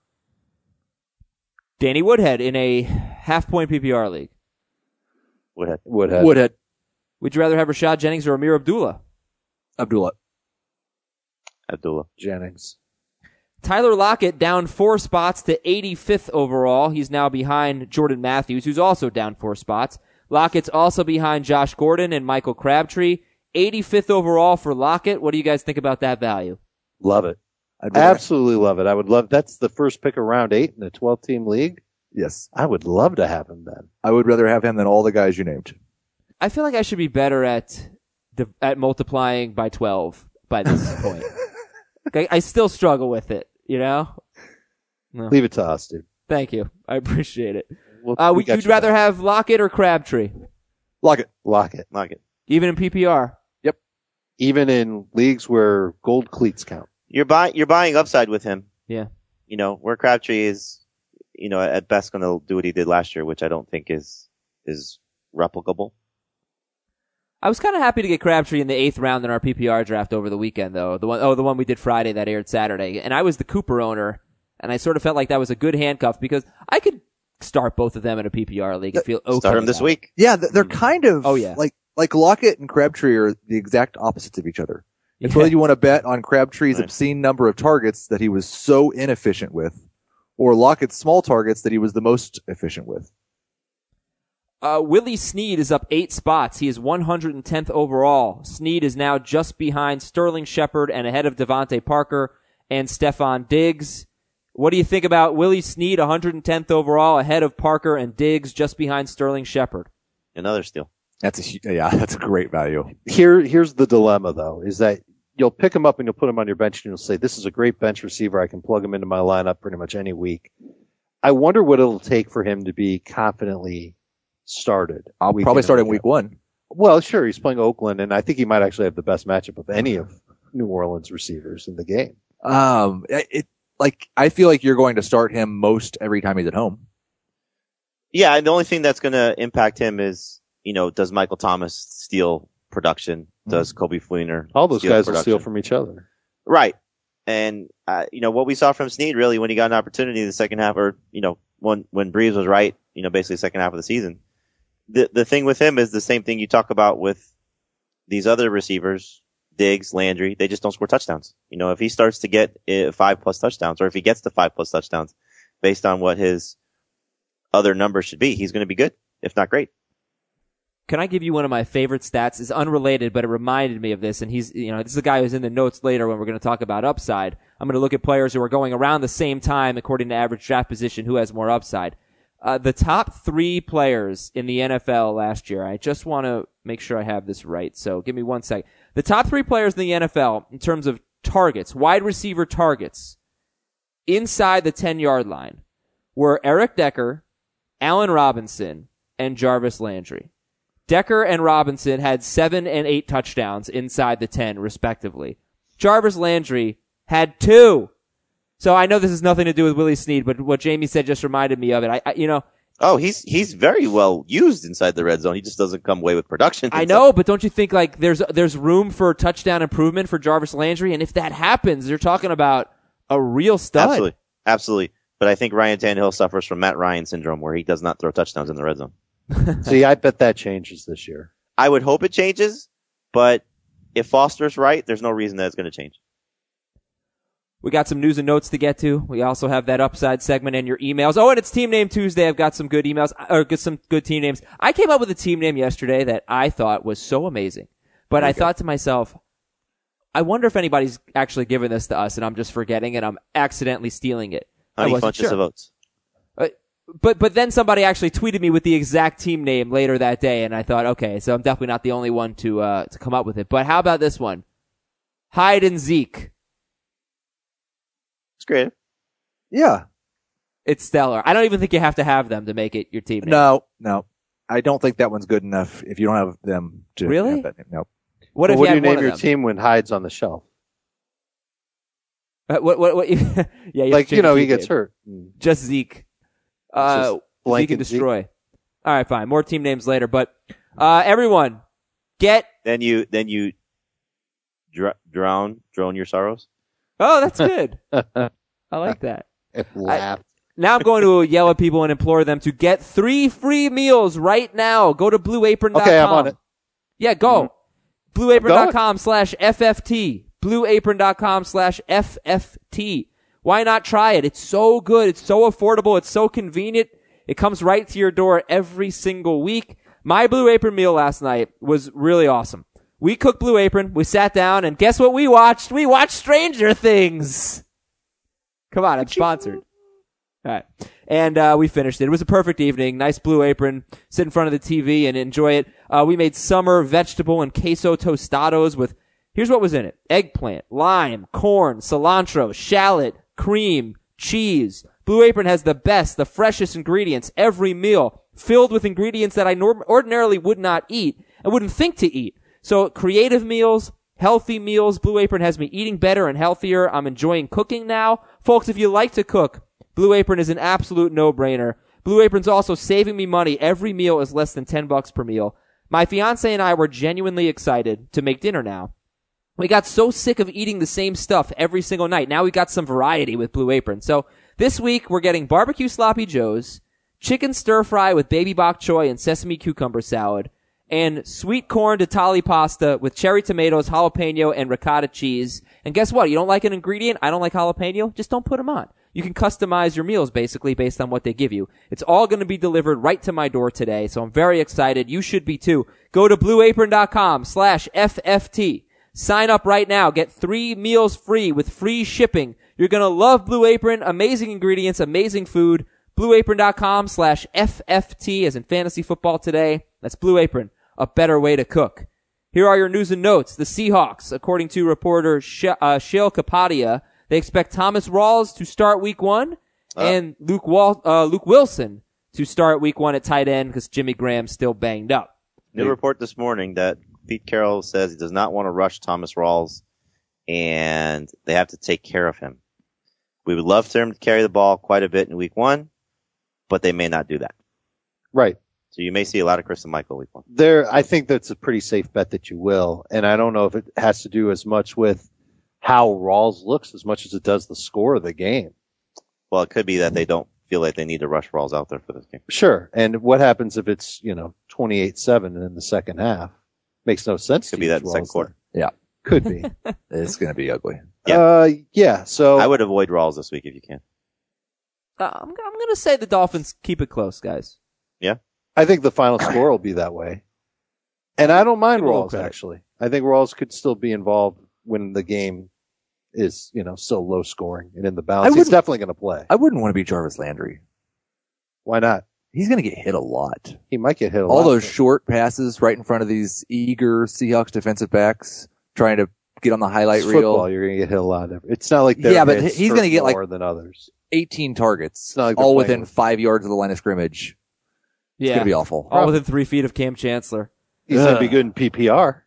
Danny Woodhead in a half-point P P R league? Woodhead. Woodhead. Woodhead. Would you rather have Rashad Jennings or Amir Abdullah? Abdullah. Abdullah. Jennings. Tyler Lockett down four spots to eighty-fifth overall. He's now behind Jordan Matthews, who's also down four spots. Lockett's also behind Josh Gordon and Michael Crabtree. eighty-fifth overall for Lockett. What do you guys think about that value? Love it. I'd rather- Absolutely love it. I would love, that's the first pick of round eight in a twelve team league. Yes. I would love to have him then. I would rather have him than all the guys you named. I feel like I should be better at at multiplying by twelve by this point. Okay, I still struggle with it, you know? No. Leave it to us, dude. Thank you. I appreciate it. We'll, Uh, we got you'd you rather back. have Lockett or Crabtree? Lock it. Lock it. Like it. Even in P P R? Even in leagues where gold cleats count. You're buying, you're buying upside with him. Yeah. You know, where Crabtree is, you know, at best going to do what he did last year, which I don't think is, is replicable. I was kind of happy to get Crabtree in the eighth round in our P P R draft over the weekend, though. The one, oh, the one we did Friday that aired Saturday. And I was the Cooper owner, and I sort of felt like that was a good handcuff because I could start both of them in a P P R league and feel okay. Start him this about it. week. Yeah, th- they're kind of Oh, yeah. like like Lockett and Crabtree are the exact opposites of each other. It's Yeah. whether you want to bet on Crabtree's Right. obscene number of targets that he was so inefficient with, or Lockett's small targets that he was the most efficient with. Uh, Willie Snead is up eight spots. He is one hundred tenth overall. Snead is now just behind Sterling Shepard and ahead of Devontae Parker and Stephon Diggs. What do you think about Willie Snead, one hundred tenth overall, ahead of Parker and Diggs, just behind Sterling Shepard? Another steal. That's a hu- yeah, that's a great value. Here, here's the dilemma though, is that you'll pick him up and you'll put him on your bench and you'll say, this is a great bench receiver. I can plug him into my lineup pretty much any week. I wonder what it'll take for him to be confidently started. I'll probably start in week one. Well, sure, he's playing Oakland, and I think he might actually have the best matchup of any of New Orleans receivers in the game. Um, it like I feel like you're going to start him most every time he's at home. Yeah, and the only thing that's going to impact him is, you know, does Michael Thomas steal production? Does Coby Fleener All those steal guys production? will steal from each other. Right. And, uh, you know, what we saw from Snead really when he got an opportunity in the second half, or, you know, when, when Breeze was right, you know, basically the second half of the season. The, the thing with him is the same thing you talk about with these other receivers, Diggs, Landry. They just don't score touchdowns. You know, if he starts to get uh, five plus touchdowns, or if he gets to five plus touchdowns based on what his other numbers should be, he's going to be good, if not great. Can I give you one of my favorite stats? It's unrelated, but it reminded me of this. And he's, you know, this is a guy who's in the notes later when we're going to talk about upside. I'm going to look at players who are going around the same time according to average draft position who has more upside. Uh, the top three players in the N F L last year, I just want to make sure I have this right, so give me one second. The top three players in the N F L in terms of targets, wide receiver targets, inside the ten-yard line were Eric Decker, Allen Robinson, and Jarvis Landry. Decker and Robinson had seven and eight touchdowns inside the ten, respectively. Jarvis Landry had two. So I know this has nothing to do with Willie Snead, but what Jamie said just reminded me of it. I, I you know. Oh, he's he's very well used inside the red zone. He just doesn't come away with production. I know, but don't you think like there's there's room for touchdown improvement for Jarvis Landry? And if that happens, you're talking about a real stud. Absolutely, absolutely. But I think Ryan Tannehill suffers from Matt Ryan syndrome, where he does not throw touchdowns in the red zone. See, I bet that changes this year. I would hope it changes, but if Foster's right, there's no reason that it's going to change. We got some news and notes to get to. We also have that upside segment and your emails. Oh, and it's Team Name Tuesday. I've got some good emails, or get some good team names. I came up with a team name yesterday that I thought was so amazing. But I thought to myself, I wonder if anybody's actually given this to us and I'm just forgetting and I'm accidentally stealing it. Honey I wasn't Bunches sure. of Oats. Uh, but, but then somebody actually tweeted me with the exact team name later that day and I thought, okay, so I'm definitely not the only one to, uh, to come up with it. But how about this one? Hyde and Zeke. It's great. Yeah. It's stellar. I don't even think you have to have them to make it your team name. No, no. I don't think that one's good enough if you don't have them to Really? have that name. No. What Well, if what you do had you one name of your them? team when Hyde's on the shelf? Uh, what, what, what, yeah, you Like, have to you know, change he the gets team. hurt. Just Zeke. Uh, Just blank Zeke and and Zeke. destroy. All right, fine. More team names later, but, uh, everyone get, Then you, then you dr- drown, drone your sorrows. oh, that's good. I like that. Laugh. Now I'm going to yell at people and implore them to get three free meals right now. Go to blue apron dot com. Okay, I'm on it. Yeah, go. Mm-hmm. blue apron dot com slash F F T. blue apron dot com slash F F T. Why not try it? It's so good. It's so affordable. It's so convenient. It comes right to your door every single week. My Blue Apron meal last night was really awesome. We cooked Blue Apron. We sat down and guess what we watched? We watched Stranger Things. Come on, I'm sponsored. All right. And uh we finished it. It was a perfect evening. Nice Blue Apron. Sit in front of the T V and enjoy it. Uh we made summer vegetable and queso tostados with, here's what was in it. Eggplant, lime, corn, cilantro, shallot, cream, cheese. Blue Apron has the best, the freshest ingredients every meal, filled with ingredients that I norm- ordinarily would not eat and wouldn't think to eat. So creative meals, healthy meals. Blue Apron has me eating better and healthier. I'm enjoying cooking now. Folks, if you like to cook, Blue Apron is an absolute no-brainer. Blue Apron's also saving me money. Every meal is less than ten bucks per meal. My fiance and I were genuinely excited to make dinner now. We got so sick of eating the same stuff every single night. Now we got some variety with Blue Apron. So this week we're getting barbecue sloppy joes, chicken stir fry with baby bok choy and sesame cucumber salad, and sweet corn tatali pasta with cherry tomatoes, jalapeno, and ricotta cheese. And guess what? You don't like an ingredient? I don't like jalapeno. Just don't put them on. You can customize your meals basically based on what they give you. It's all going to be delivered right to my door today, so I'm very excited. You should be too. Go to blue apron dot com slash F F T. Sign up right now. Get three meals free with free shipping. You're going to love Blue Apron. Amazing ingredients, amazing food. blue apron dot com slash F F T as in fantasy football today. That's Blue Apron. a better way to cook. Here are your news and notes. The Seahawks, according to reporter Sh- uh, Shale Kapadia, they expect Thomas Rawls to start week one uh. and Luke Wal- uh, Luke Wilson to start week one at tight end because Jimmy Graham's still banged up. New report this morning that Pete Carroll says he does not want to rush Thomas Rawls, and they have to take care of him. We would love for him to carry the ball quite a bit in week one, but they may not do that. Right. So you may see a lot of Christian Michael week one. There, I think that's a pretty safe bet that you will, and I don't know if it has to do as much with how Rawls looks as much as it does the score of the game. Well, it could be that they don't feel like they need to rush Rawls out there for this game. Sure. And what happens if it's, you know, twenty-eight seven in the second half? Makes no sense. Could to be that in Rawls the second quarter. There. Yeah. Could be. It's going to be ugly. Yeah. Uh, yeah. So I would avoid Rawls this week if you can. Uh, I'm, I'm going to say the Dolphins keep it close, guys. Yeah. I think the final score will be that way. And I don't mind Give a little Rawls, credit. actually. I think Rawls could still be involved when the game is, you know, still low scoring and in the balance. I He's wouldn't- definitely going to play. I wouldn't want to be Jarvis Landry. Why not? He's going to get hit a lot. He might get hit a All lot. those short passes right in front of these eager Seahawks defensive backs trying to get on the highlight It's reel. football. You're going to get hit a lot. It's not like their Yeah, but hits he's hurt gonna get, like- more than others. eighteen targets, It's not like they're all playing within with- five yards of the line of scrimmage. It's Yeah. going to be awful. All within three feet of Cam Chancellor. He's going to Ugh. be good in P P R.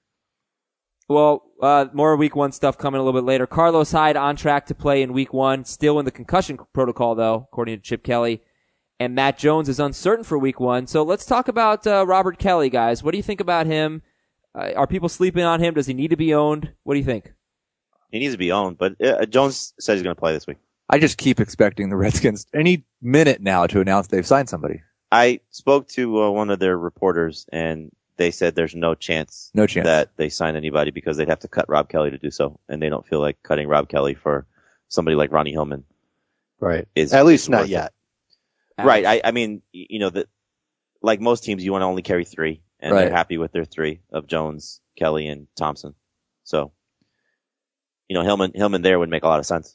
Well, uh, more week one stuff coming a little bit later. Carlos Hyde on track to play in week one, still in the concussion protocol though, according to Chip Kelly. And Matt Jones is uncertain for week one. So let's talk about uh, Robert Kelly, guys. What do you think about him? Uh, are people sleeping on him? Does he need to be owned? What do you think? He needs to be owned, but uh, Jones says he's going to play this week. I just keep expecting the Redskins any minute now to announce they've signed somebody. I spoke to uh, one of their reporters, and they said there's no chance, No chance. that they sign anybody because they'd have to cut Rob Kelly to do so, and they don't feel like cutting Rob Kelly for somebody like Ronnie Hillman. Right. Is At least is not worth it. yet. Right. I, I mean, y- you know, that like most teams, you want to only carry three, and Right. they're happy with their three of Jones, Kelly, and Thompson. So, you know, Hillman, Hillman there would make a lot of sense.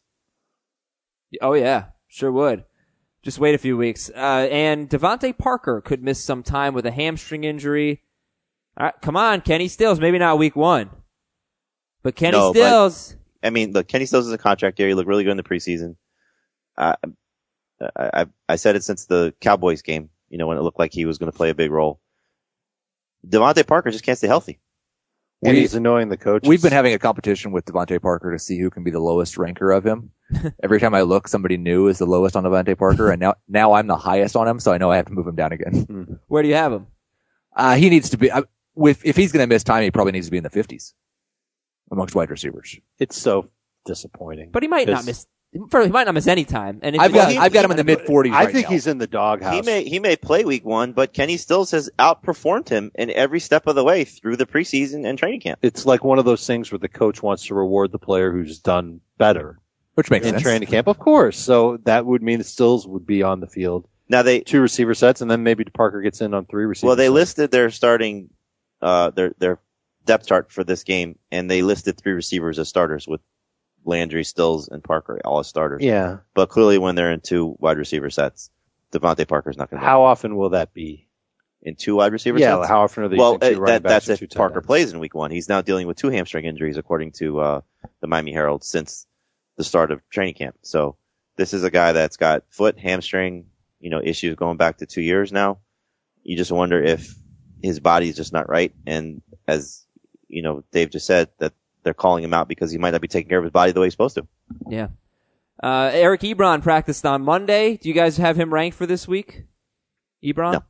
Oh yeah, sure would. Just wait a few weeks. Uh, and Devontae Parker could miss some time with a hamstring injury. All right, come on, Kenny Stills. Maybe not week one, but Kenny No, but- Stills. I mean, look, Kenny Stills is a contract year. He looked really good in the preseason. Uh, I, I, I said it since the Cowboys game, you know, when it looked like he was going to play a big role. Devontae Parker just can't stay healthy. And We- he's annoying the coaches. We've been having a competition with Devontae Parker to see who can be the lowest ranker of him. Every time I look, somebody new is the lowest on Devontae Parker, and now now I'm the highest on him, so I know I have to move him down again. Where do you have him? Uh, he needs to be, uh, with, if he's going to miss time, he probably needs to be in the fifties amongst wide receivers. It's so disappointing. But he might not It's- miss. First, he might not miss any time. And if I've he got, does- I've got him in the mid forties I right think now. he's in the doghouse. He may, he may play week one, but Kenny Stills has outperformed him in every step of the way through the preseason and training camp. It's like one of those things where the coach wants to reward the player who's done better which makes in sense. training camp. Of course. So that would mean that Stills would be on the field. Now they, Two receiver sets, and then maybe Parker gets in on three receivers. well, they listed their starting, uh, their, their depth chart for this game, and they listed three receivers as starters with Landry, Stills, and Parker, all as starters. Yeah. But clearly when they're in two wide receiver sets, Devontae Parker's not going to How often will that be? in two wide receiver Yeah. sets. How often are they Well, using two uh, running that, backs that's or if two tight Parker ends? plays in week one. He's now dealing with two hamstring injuries, according to uh, the Miami Herald, since the start of training camp. So this is a guy that's got foot, hamstring, you know, issues going back to two years now. You just wonder if his body's just not right. And as, you know, Dave just said, that they're calling him out because he might not be taking care of his body the way he's supposed to. yeah. Uh, Eric Ebron practiced on Monday. Do you guys have him ranked for this week? Ebron? No.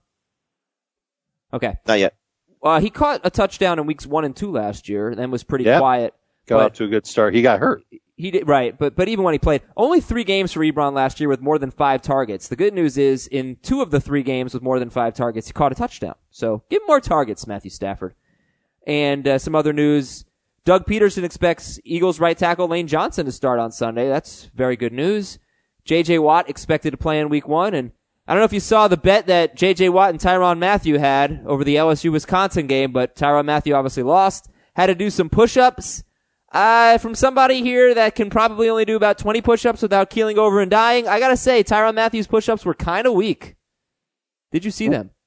Okay. Not yet. Uh, he caught a touchdown in weeks one and two last year, then was pretty Yeah. quiet. Got but- off to a good start. He got hurt. He did right, but but even when he played, only three games for Ebron last year with more than five targets. The good news is, in two of the three games with more than five targets, he caught a touchdown. So give him more targets, Matthew Stafford. And uh, some other news: Doug Peterson expects Eagles right tackle Lane Johnson to start on Sunday. That's very good news. J J Watt expected to play in Week One, and I don't know if you saw the bet that J J Watt and Tyrann Mathieu had over the L S U Wisconsin game, but Tyrann Mathieu obviously lost. Had to do some push-ups. Uh, from somebody here that can probably only do about twenty push-ups without keeling over and dying, I gotta say, Tyrann Mathieu's push-ups were kind of weak. Did you see them?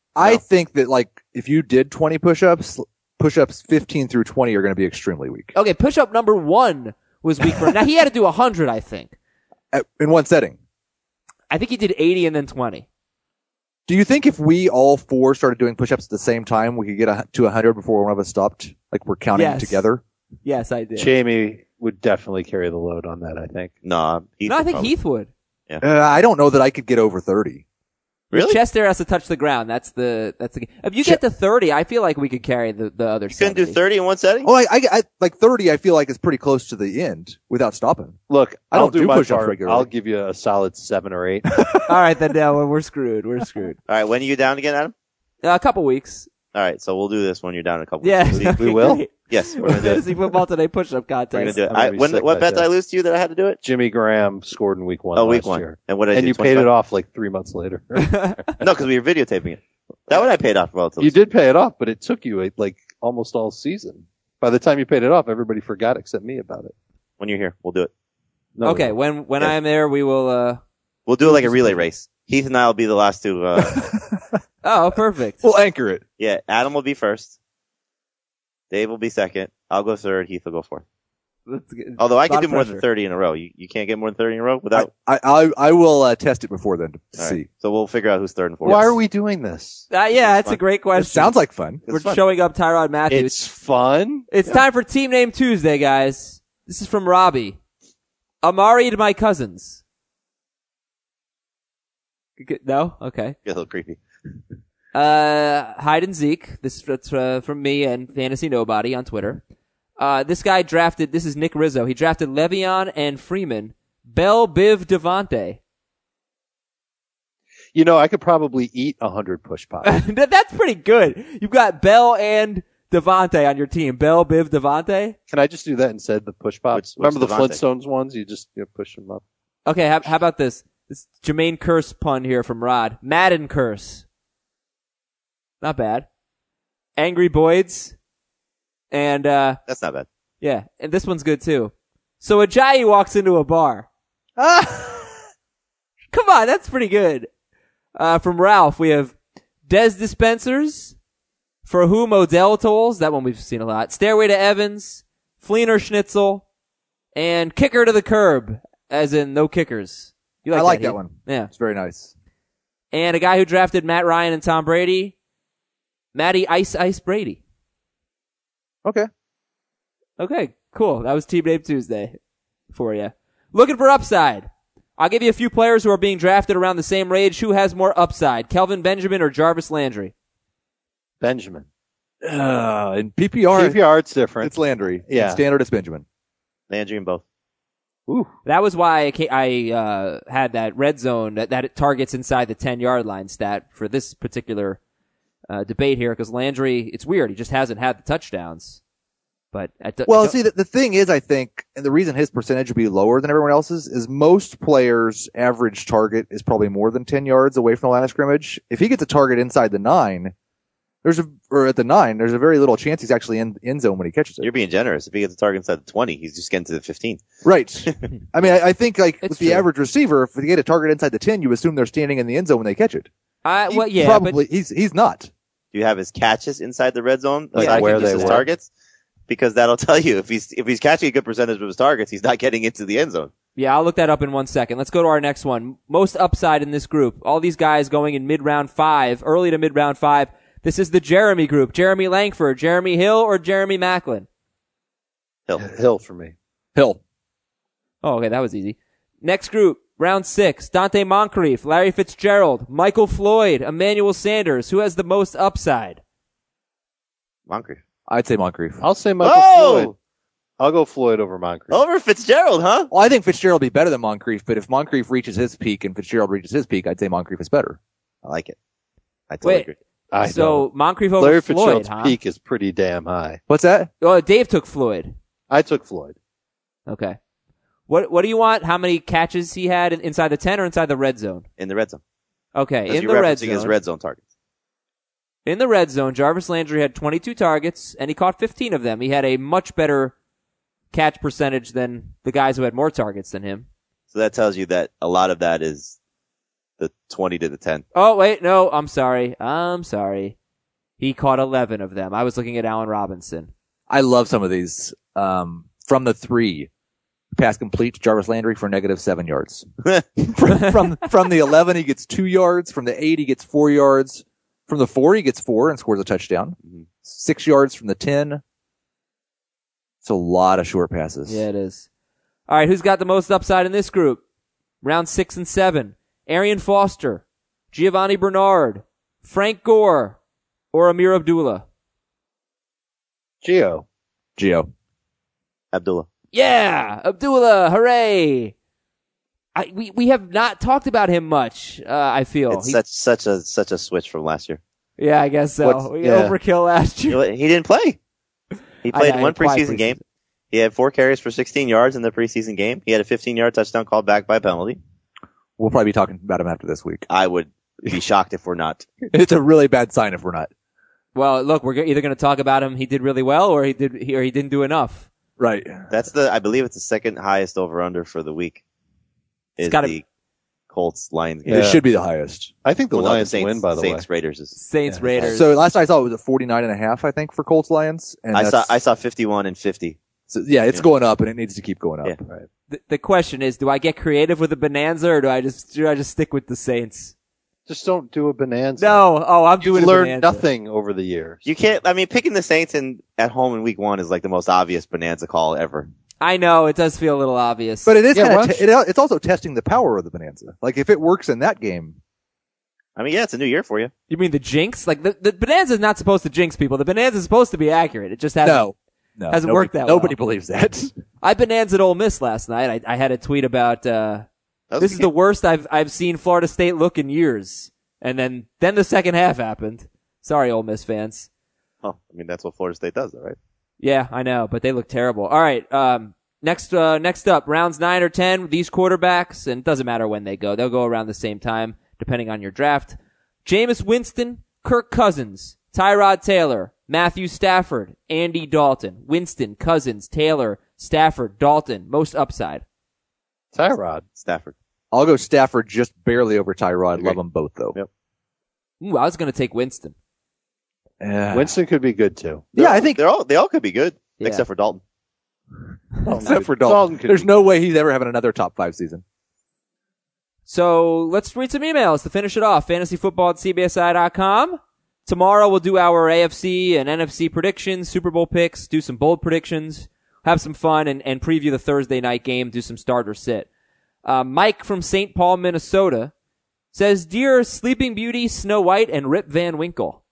I No. think that like if you did twenty push-ups, push-ups fifteen through twenty are going to be extremely weak Okay, push-up number one was weak for him. Now, he had to do one hundred, I think. At, in one setting. I think he did eighty and then twenty. Do you think if we all four started doing push-ups at the same time, we could get a, to one hundred before one of us stopped? Like we're counting Yes. together? Yes, I did. Jamie would definitely carry the load on that, I think. No, Heath no, I would think probably- Heath would. Uh, I don't know that I could get over thirty. Your Really? chest area has to touch the ground. That's the that's the. If you get to thirty, I feel like we could carry the, the other. You couldn't do seventy. thirty in one setting? Oh, I, I, I like thirty. I feel like is pretty close to the end without stopping. Look, I I'll don't do, do my push-ups part. regularly. I'll give you a solid seven or eight. All right, then no, we're screwed. We're screwed. All right, when are you down again, Adam? Uh, a couple weeks. All right, so we'll do this when you're down in a couple Yeah, weeks. okay, we will? great. Yes, we're We're gonna do it. fantasy football today push-up We're gonna contest. do it. I'm gonna I, be when, sick what that bet did day. I lose to you that I had to do it? Jimmy Graham scored in week one Oh, last week one. year. And what did I And do? you paid twenty-five? it off like three months later. No, because we were videotaping it. That one I paid off relatively. You did pay it off, but it took you like almost all season. By the time you paid it off, everybody forgot except me about it. When you're here, we'll do it. No, Okay, when when Yeah. I am there, we will. uh We'll do it like a relay race. Heath and I will be the last two. Uh, Oh, perfect. We'll anchor it. yeah, Adam will be first. Dave will be second. I'll go third. Heath will go fourth. Let's get- Although I lot can do of more pressure. than thirty in a row. You you can't get more than thirty in a row without. I, I, I will uh, test it before then to All see. right. So we'll figure out who's third and fourth. Why are we doing this? Uh, yeah, that's fun. a great question. It sounds like fun. we're It's fun. showing up Tyrod Matthews. It's fun. It's time for Team Name Tuesday, guys. This is from Robbie. Amari to my cousins. Good- No? Okay. Get a little creepy. Uh, Hyde and Zeke. This is uh, from me and Fantasy Nobody on Twitter. Uh, this guy drafted, this is Nick Rizzo. He drafted Le'Veon and Freeman. Bell, Biv, Devontae. You know, I could probably eat a hundred push pops. That- That's pretty good. You've got Bell and Devontae on your team. Bell, Biv, Devontae. Can I just do that instead? The push pops. Which- which Remember the Devontae? Flintstones ones? You just you know, push them up. Okay, how, how about this? This Jermaine Curse pun here from Rod. Madden Curse. Not bad. Angry Boyds. And, uh, That's not bad. yeah, and this one's good too. So Ajayi walks into a bar. Come on, that's pretty good. Uh, from Ralph, we have Des Dispensers. For whom Odell tolls. That one we've seen a lot. Stairway to Evans. Fleener Schnitzel. And Kicker to the Curb. As in no kickers. You I like that Heath? one. Yeah. It's very nice. And a guy who drafted Matt Ryan and Tom Brady. Matty Ice Ice Brady. Okay. Okay, cool. That was Team Name Tuesday for you. Looking for upside. I'll give you a few players who are being drafted around the same range. Who has more upside? Kelvin Benjamin or Jarvis Landry? Benjamin. Uh, in P P R, P P R, it's different. it's Landry. Yeah. In Standard, it's Benjamin. Landry and both. Ooh. That was why I, ca- I uh, had that red zone, that, that it targets inside the ten-yard line stat for this particular uh, debate here, because Landry, it's weird. He just hasn't had the touchdowns. But I d- Well, don't- see, the, the thing is, I think, and the reason his percentage would be lower than everyone else's is most players' average target is probably more than ten yards away from the line of scrimmage. If he gets a target inside the nine, there's a, or at the nine, there's a very little chance he's actually in end zone when he catches it. You're being generous. If he gets a target inside the twenty, he's just getting to the fifteen. Right. I mean, I, I think like It's with the true. average receiver, if they get a target inside the ten, you assume they're standing in the end zone when they catch it. I, He well, yeah, probably, he's, he's not. Do you have his catches inside the red zone? Like aside where from just they his were? targets? Because that'll tell you if he's if he's catching a good percentage of his targets, he's not getting into the end zone. but yeah, I'll look that up in one second. Let's go to our next one. Most upside in this group. All these guys going in mid-round five, early to mid-round five. This is the Jeremy group. Jeremy Langford, Jeremy Hill, or Jeremy Macklin? Hill. Hill for me. Hill. Oh, okay, that was easy. Next group, round six. Dante Moncrief, Larry Fitzgerald, Michael Floyd, Emmanuel Sanders. Who has the most upside? Moncrief. I'd say Moncrief. I'll say Michael Oh! Floyd. I'll go Floyd over Moncrief. Over Fitzgerald, huh? Well, I think Fitzgerald would be better than Moncrief, but if Moncrief reaches his peak and Fitzgerald reaches his peak, I'd say Moncrief is better. I like it. I totally Wait. agree. I so don't. Moncrief over Larry Floyd, Fitzgerald's huh? peak is pretty damn high. What's that? Oh, Dave took Floyd. I took Floyd. Okay. What What do you want? How many catches he had in, inside the ten or inside the red zone? In the red zone. Okay, Because in you're the red referencing zone. his red zone targets. In the red zone, Jarvis Landry had twenty-two targets, and he caught fifteen of them. He had a much better catch percentage than the guys who had more targets than him. So that tells you that a lot of that is the twenty to the ten. Oh, wait, no, I'm sorry. I'm sorry. He caught eleven of them. I was looking at Allen Robinson. I love some of these. Um, from the three, pass complete to Jarvis Landry for negative seven yards. from, from from the eleven, he gets two yards. From the eight, he gets four yards. From the four, he gets four and scores a touchdown. Mm-hmm. Six yards from the ten. It's a lot of short passes. Yeah, it is. All right, who's got the most upside in this group? Round six and seven. Arian Foster, Giovanni Bernard, Frank Gore, or Amir Abdullah? Gio. Gio. Abdullah. Yeah, Abdullah, hooray! I, we we have not talked about him much. Uh, I feel It's he, such such a such a switch from last year. yeah, I guess so. What's- We yeah. overkill last You year. know, he didn't play. He I played know, one he played preseason preseason. game. He had four carries for sixteen yards in the preseason game. He had a fifteen-yard touchdown called back by penalty. We'll probably be talking about him after this week. I would be shocked if we're not. It's a really bad sign if we're not. Well, look, we're either going to talk about him. He did really well, or he did, he, or he didn't do enough. Right. That's the, I believe it's the second highest over-under for the week. Is gotta- the Colts Lions game. It Yeah. should be the highest. I think the Well, no, Lions Saints, win, by the Saints way. Raiders is. Saints Yeah. Raiders. So last I saw it was a forty-nine and a half, I think, for Colts Lions. And I saw that's- I saw fifty-one and fifty. So, yeah, it's Yeah. going up and it needs to keep going up. Yeah. Right. the, the question is, do I get creative with a bonanza, or do I just do I just stick with the Saints? Just don't do a bonanza. No, oh, I'm doing You've a learned bonanza. nothing over the years. You can't. I mean, picking the Saints in at home in week one is like the most obvious bonanza call ever. I know it does feel a little obvious, But it is Yeah, kind watch- of, te- it, it's also testing the power of the bonanza. Like if it works in that game, I mean, yeah, it's a new year for you. you mean the jinx? Like the the bonanza is not supposed to jinx people. The bonanza is supposed to be accurate. It just hasn't. no. No. Hasn't nobody, worked that Nobody well. believes that. I bonanza'd Ole Miss last night. I, I had a tweet about uh, That was this a is game. the worst I've I've seen Florida State look in years. And then then the second half happened. Sorry, Ole Miss fans. Oh, I mean, that's what Florida State does, though, right? Yeah, I know, but they look terrible. All right, um, next uh, next up, rounds nine or ten. These quarterbacks, and it doesn't matter when they go; they'll go around the same time, depending on your draft. Jameis Winston, Kirk Cousins, Tyrod Taylor, Matthew Stafford, Andy Dalton, Winston, Cousins, Taylor, Stafford, Dalton. Most upside. Tyrod. Stafford. I'll go Stafford just barely over Tyrod. Agreed. Love them both though. Yep. Ooh, I was going to take Winston. Yeah. Winston could be good too. Yeah, I think they're all they all could be good Yeah. except for Dalton. except for Dalton Dalton. could There's be- no way he's ever having another top five season. So let's read some emails to finish it off. Fantasyfootball at C B S I dot com. Tomorrow we'll do our A F C and N F C predictions, Super Bowl picks, do some bold predictions, have some fun, and, and preview the Thursday night game, do some start or sit. Uh, Mike from Saint Paul, Minnesota says, Dear Sleeping Beauty, Snow White, and Rip Van Winkle.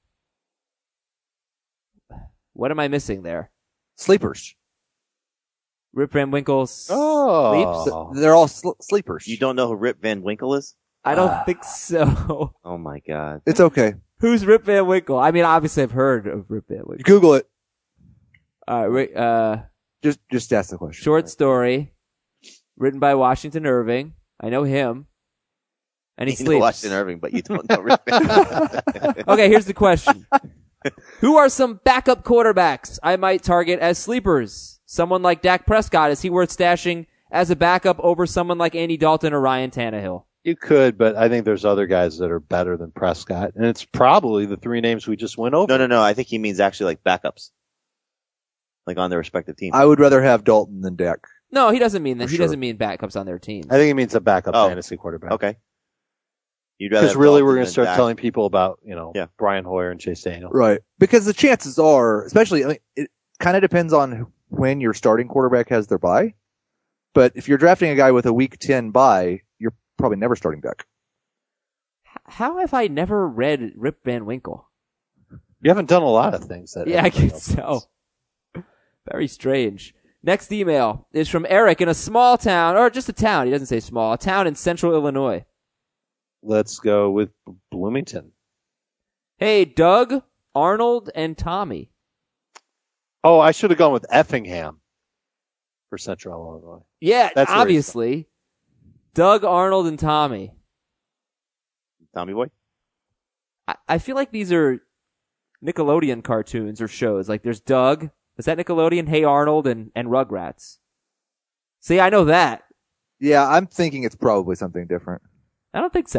What am I missing there? Sleepers. Rip Van Winkle s- Oh. sleeps? They're all sl- sleepers. You don't know who Rip Van Winkle is? I don't Ah. think so. Oh my God. It's okay. Who's Rip Van Winkle? I mean, obviously I've heard of Rip Van Winkle. Google it. All right, wait, uh, Just just ask the question. short story, written by Washington Irving. I know him. And he You know sleeps. Washington Irving, but you don't know Rip Van. Okay, here's the question. Who are some backup quarterbacks I might target as sleepers? Someone like Dak Prescott, is he worth stashing as a backup over someone like Andy Dalton or Ryan Tannehill? You could, but I think there's other guys that are better than Prescott, and it's probably the three names we just went over. No, no, no. I think he means actually like backups, like on their respective teams. I would rather have Dalton than Dak. No, he doesn't mean that. For He sure. doesn't mean backups on their teams. I think it means a backup Oh. fantasy quarterback. Okay. You'd rather Because have really, Dalton we're going than to start Dak. telling people about, you know, Yeah. Brian Hoyer and Chase Daniel. Right. Because the chances are, especially, I mean, it kind of depends on when your starting quarterback has their bye. But if you're drafting a guy with a week ten bye, you're probably never starting Dak. How have I never read Rip Van Winkle? You haven't done a lot of things that. Yeah, I everybody guess else so. does. Very strange. Next email is from Eric in a small town, or just a town. He doesn't say small. A town in central Illinois. Let's go with Bloomington. Hey, Doug, Arnold, and Tommy. Oh, I should have gone with Effingham for Central Illinois. Yeah, That's where he's obviously. Doug, Arnold, and Tommy. Tommy Boy. I, I feel like these are Nickelodeon cartoons or shows. Like there's Doug. Is that Nickelodeon? Hey Arnold and, and Rugrats. See, I know that. Yeah, I'm thinking it's probably something different. I don't think so.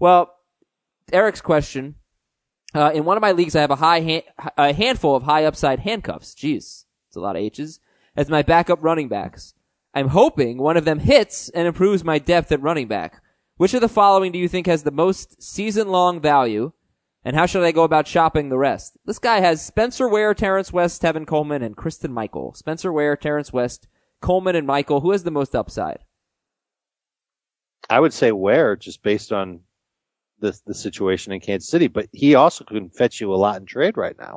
Well, Eric's question. Uh, in one of my leagues, I have a high hand, a handful of high upside handcuffs. Jeez, it's a lot of H's. As my backup running backs. I'm hoping one of them hits and improves my depth at running back. Which of the following do you think has the most season-long value? And how should I go about shopping the rest? This guy has Spencer Ware, Terrence West, Tevin Coleman, and Kristen Michael. Spencer Ware, Terrence West, Coleman, and Michael. Who has the most upside? I would say Ware, just based on the the situation in Kansas City, but he also can fetch you a lot in trade right now.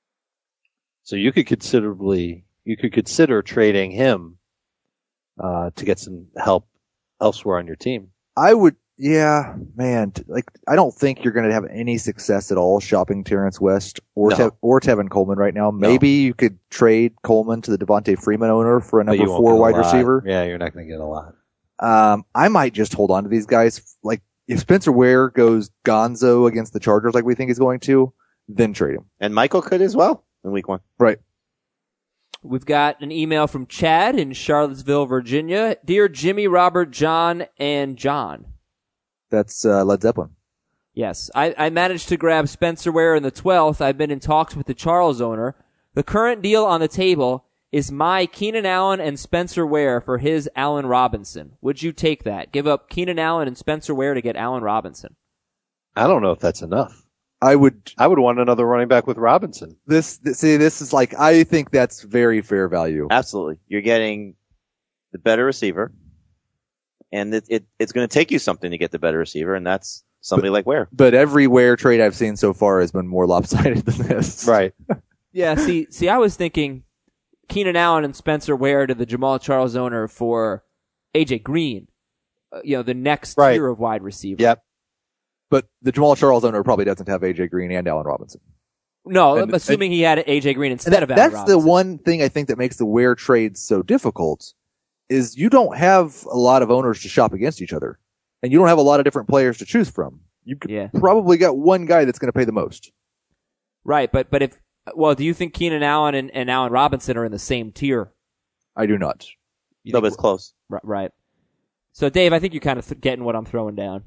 So you could considerably, you could consider trading him uh, to get some help elsewhere on your team. I would, yeah, man. t- Like, I don't think you're going to have any success at all shopping Terrence West or No. Tev- or Tevin Coleman right now. Maybe you could trade Coleman to the Devontae Freeman owner for a But number you won't four get a wide lot. receiver. Yeah, you're not going to get a lot. Um, I might just hold on to these guys. Like, if Spencer Ware goes gonzo against the Chargers like we think he's going to, then trade him. And Michael could as well in week one. Right. We've got an email from Chad in Charlottesville, Virginia. Dear Jimmy, Robert, John, and John. That's uh, Led Zeppelin. Yes, I, I managed to grab Spencer Ware in the twelfth. I've been in talks with the Charles owner. The current deal on the table is my Keenan Allen and Spencer Ware for his Allen Robinson. Would you take that? Give up Keenan Allen and Spencer Ware to get Allen Robinson? I don't know if that's enough. I would, I would want another running back with Robinson. this, this, see, this is like, I think that's very fair value. Absolutely. You're getting the better receiver, and it, it it's going to take you something to get the better receiver, and that's somebody like Ware. But every Ware trade I've seen so far has been more lopsided than this. Right. Yeah, see, see, I was thinking Keenan Allen and Spencer Ware to the Jamal Charles owner for A J Green. Uh, you know, the next Right. tier of wide receiver. Yep. But the Jamal Charles owner probably doesn't have A J Green and Allen Robinson. No, And- assuming he had A J Green instead And of that- Allen that's the Robinson. one thing I think that makes the Ware trade so difficult is you don't have a lot of owners to shop against each other. And you don't have a lot of different players to choose from. You could Yeah. probably got one guy that's going to pay the most. Right, but but if well, do you think Keenan Allen and, and Allen Robinson are in the same tier? I do not. You No, think but it's close. Right, right. So, Dave, I think you're kind of th- getting what I'm throwing down.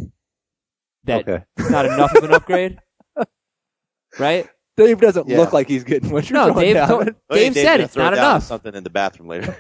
That Okay. it's not enough of an upgrade, right? Dave doesn't Yeah. look like he's getting what you're No, throwing Dave. down. To- Oh, yeah, Dave Dave's said gonna it's throw not down enough. Something in the bathroom later.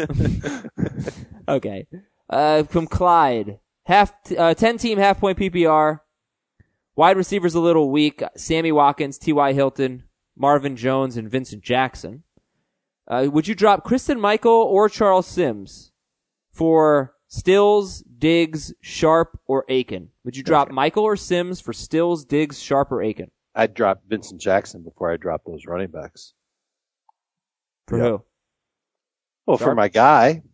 Okay. Uh, from Clyde, half t- uh, ten team half point P P R. Wide receivers a little weak. Sammy Watkins, T Y Hilton, Marvin Jones, and Vincent Jackson. Uh, would you drop Kristen Michael or Charles Sims for Stills, Diggs, Sharp, or Aiken? Would you drop Michael or Sims for Stills, Diggs, Sharp, or Aiken? I'd drop Vincent Jackson before I drop those running backs. For Yeah. who? Well, for Sharp? my guy,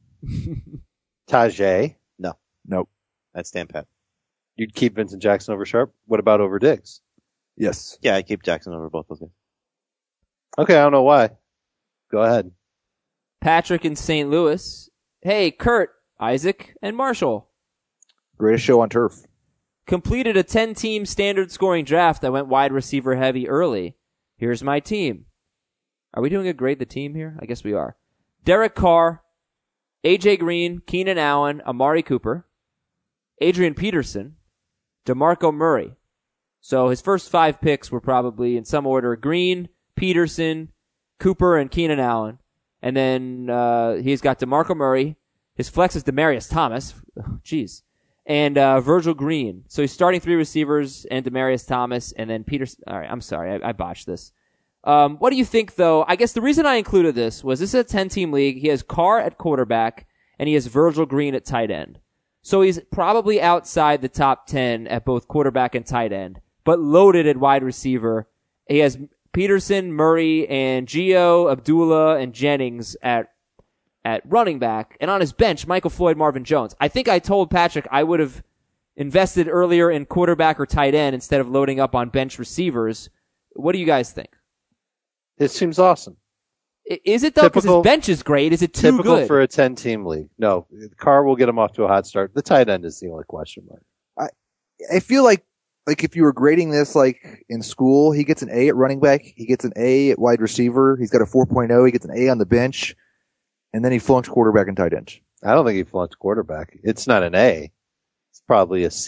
Tajay, Nope. That's Dan Pat. you'd keep Vincent Jackson over Sharp. What about over Diggs? Yes. Yeah, I keep Jackson over both those guys. Okay, I don't know why. Go ahead. Patrick in Saint Louis. Hey, Kurt, Isaac, and Marshall. Greatest show on turf. Completed a ten-team standard scoring draft that went wide receiver heavy early. Here's my team. Are we doing a grade the team here? I guess we are. Derek Carr, A J Green, Keenan Allen, Amari Cooper, Adrian Peterson, DeMarco Murray. So his first five picks were probably in some order Green, Peterson, Cooper, and Keenan Allen. And then uh, he's got DeMarco Murray. His flex is Demaryius Thomas. Jeez. And uh, Virgil Green. So he's starting three receivers and Demaryius Thomas and then Peterson. All right, I'm sorry. I, I botched this. Um, what do you think, though? I guess the reason I included this was this is a ten-team league. He has Carr at quarterback, and he has Virgil Green at tight end. So he's probably outside the top ten at both quarterback and tight end, but loaded at wide receiver. He has Peterson, Murray, and Gio, Abdullah, and Jennings at at running back. And on his bench, Michael Floyd, Marvin Jones. I think I told Patrick I would have invested earlier in quarterback or tight end instead of loading up on bench receivers. What do you guys think? It seems awesome. I- Is it though? Because his Typical- bench is great. Is it too Typical good? for a ten-team league. No, Carr will get him off to a hot start. The tight end is the only question mark. I feel like, like if you were grading this like in school, he gets an A at running back, he gets an A at wide receiver, he's got a four point oh, he gets an A on the bench, and then he flunks quarterback and tight end. I don't think he flunked quarterback. It's not an A. It's probably a C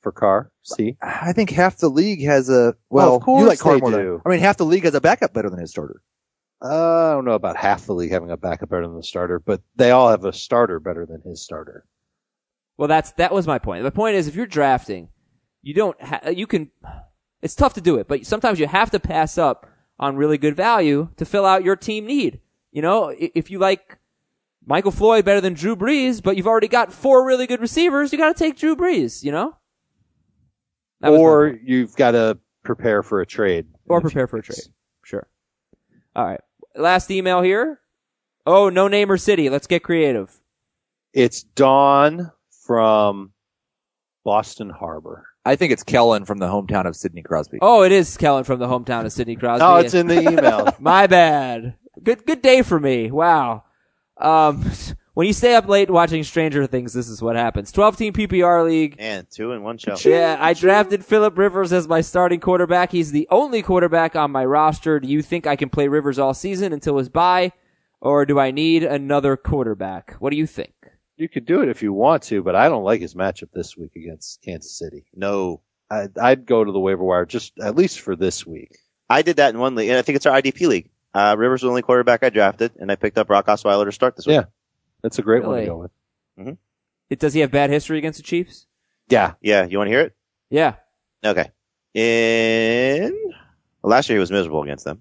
for Carr. See, I think half the league has a Well, well. of course you like Carr they more than do. I mean, half the league has a backup better than his starter. uh, I don't know about half the league having a backup better than the starter, but they all have a starter better than his starter. Well, that's that was my point. The point is, if you're drafting, you don't ha- you can. It's tough to do it, but sometimes you have to pass up on really good value to fill out your team need. You know, i- if you like Michael Floyd better than Drew Brees, but you've already got four really good receivers, you got to take Drew Brees. You know, That was my Or point. you've got to prepare for a trade. or in a prepare few for a weeks. trade. Sure. All right. Last email here. Oh, no name or city. Let's get creative. It's Dawn from Boston Harbor. I think it's Kellen from the hometown of Sidney Crosby. Oh, it is Kellen from the hometown of Sidney Crosby. No, it's in the email. My bad. Good good day for me. Wow. Um, when you stay up late watching Stranger Things, this is what happens. twelve-team P P R league. And two in one show. Yeah, I drafted Phillip Rivers as my starting quarterback. He's the only quarterback on my roster. Do you think I can play Rivers all season until his bye, or do I need another quarterback? What do you think? You could do it if you want to, but I don't like his matchup this week against Kansas City. No. I'd, I'd go to the waiver wire just at least for this week. I did that in one league, and I think it's our I D P league. Uh, Rivers was the only quarterback I drafted, and I picked up Brock Osweiler to start this week. Yeah. That's a great one Really? to go with. It, does he have bad history against the Chiefs? Yeah. Yeah, you want to hear it? Yeah. Okay. In well, last year he was miserable against them.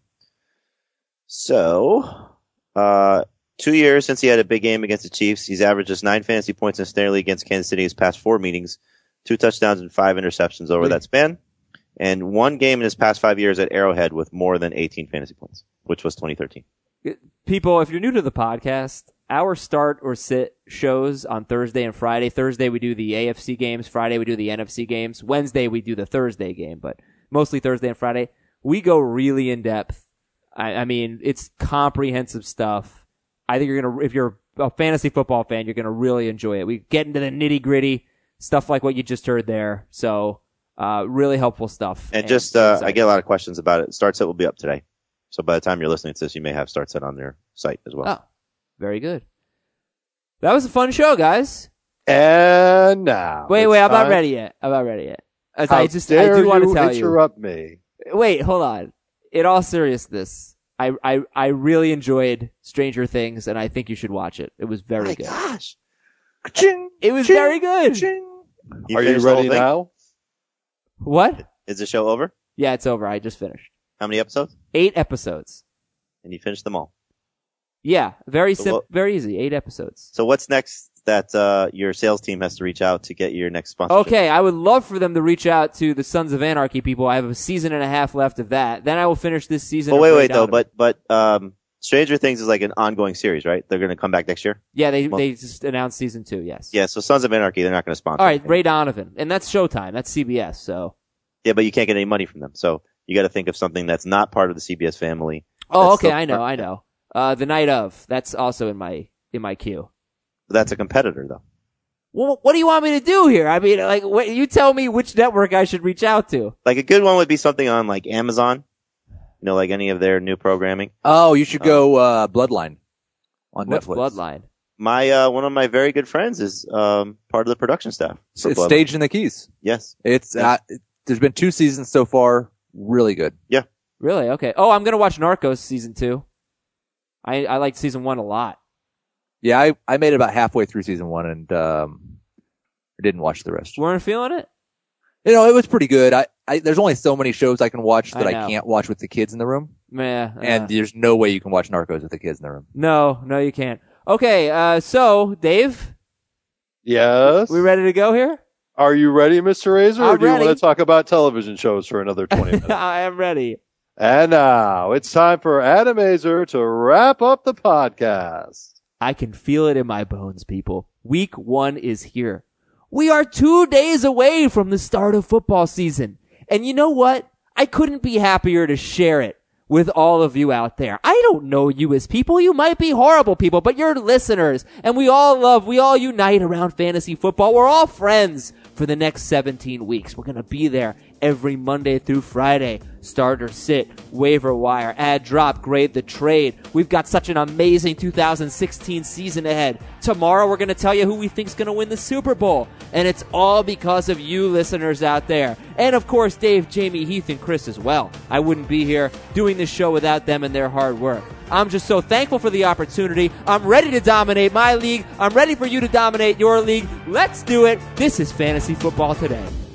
So, uh, two years since he had a big game against the Chiefs, he's averaged just nine fantasy points in a standard league against Kansas City his past four meetings, two touchdowns and five interceptions over that span, and one game in his past five years at Arrowhead with more than eighteen fantasy points, which was twenty thirteen. People, if you're new to the podcast, our start or sit shows on Thursday and Friday. Thursday we do the A F C games. Friday we do the N F C games. Wednesday we do the Thursday game, but mostly Thursday and Friday. We go really in depth. I, I mean, it's comprehensive stuff. I think you're gonna, if you're a fantasy football fan, you're gonna really enjoy it. We get into the nitty gritty stuff like what you just heard there. So, uh, really helpful stuff. And just, uh, exciting. I get a lot of questions about it. Start set will be up today. So by the time you're listening to this, you may have start set on their site as well. Oh, very good. That was a fun show, guys. And now. Wait, it's wait, I'm not time- ready yet. I'm not ready yet. As How I just, I dare do want to you tell you. interrupt me. Wait, hold on. In all seriousness, I, I, I really enjoyed Stranger Things, and I think you should watch it. It was very My good. gosh. Ka-ching, It was ching, very good. ching. You Are you finished the whole ready thing? now? What? Is the show over? Yeah, it's over. I just finished. How many episodes? Eight episodes. And you finished them all. Yeah, very So simple, what- very easy. Eight episodes. So what's next that uh, your sales team has to reach out to get your next sponsorship? Okay, I would love for them to reach out to the Sons of Anarchy people. I have a season and a half left of that. Then I will finish this season. But of wait, Ray wait though. Donovan. But but um, Stranger Things is like an ongoing series, right? They're going to come back next year. yeah, they well- they just announced season two. Yes. Yeah. So Sons of Anarchy, they're not going to sponsor. All right, anything. Ray Donovan, and that's Showtime. That's C B S. So. Yeah, but you can't get any money from them. So you got to think of something that's not part of the C B S family. Oh, That's okay. still I know. part- I know. Uh, the night of. That's also in my in my queue. That's a competitor, though. Well, what do you want me to do here? I mean, like, what, you tell me which network I should reach out to. Like a good one would be something on like Amazon. You know, like any of their new programming. Oh, you should go uh, Bloodline on What's Netflix. Bloodline? My uh, one of my very good friends is um, part of the production staff. for It's Bloodline. staged in the Keys. Yes. It's Yeah. uh, it- there's been two seasons so far. Really good. Really? Okay. Oh, I'm gonna watch Narcos season two. I I liked season one a lot. Yeah, I, I made it about halfway through season one and um, I didn't watch the rest. Weren't feeling it? You know, it was pretty good. I, I there's only so many shows I can watch that I I, know. can't watch with the kids in the room, Meh. uh, and there's no way you can watch Narcos with the kids in the room. no, no, you can't. Okay. Uh, so Dave, Yes. we ready to go here? Are you ready, Mister Razor? Or I'm do you ready. want to talk about television shows for another twenty minutes? I am ready. And now it's time for Adam Azer to wrap up the podcast. I can feel it in my bones, people. Week one is here. We are two days away from the start of football season. And you know what? I couldn't be happier to share it with all of you out there. I don't know you as people. You might be horrible people, but you're listeners. And we all love, we all unite around fantasy football. We're all friends for the next seventeen weeks. We're going to be there every Monday through Friday. Start or sit, waiver wire, add drop, grade the trade. We've got such an amazing two thousand sixteen season ahead. Tomorrow we're going to tell you who we think's going to win the Super Bowl. And it's all because of you listeners out there. And of course, Dave, Jamie, Heath, and Chris as well. I wouldn't be here doing this show without them and their hard work. I'm just so thankful for the opportunity. I'm ready to dominate my league. I'm ready for you to dominate your league. Let's do it. This is Fantasy Football Today.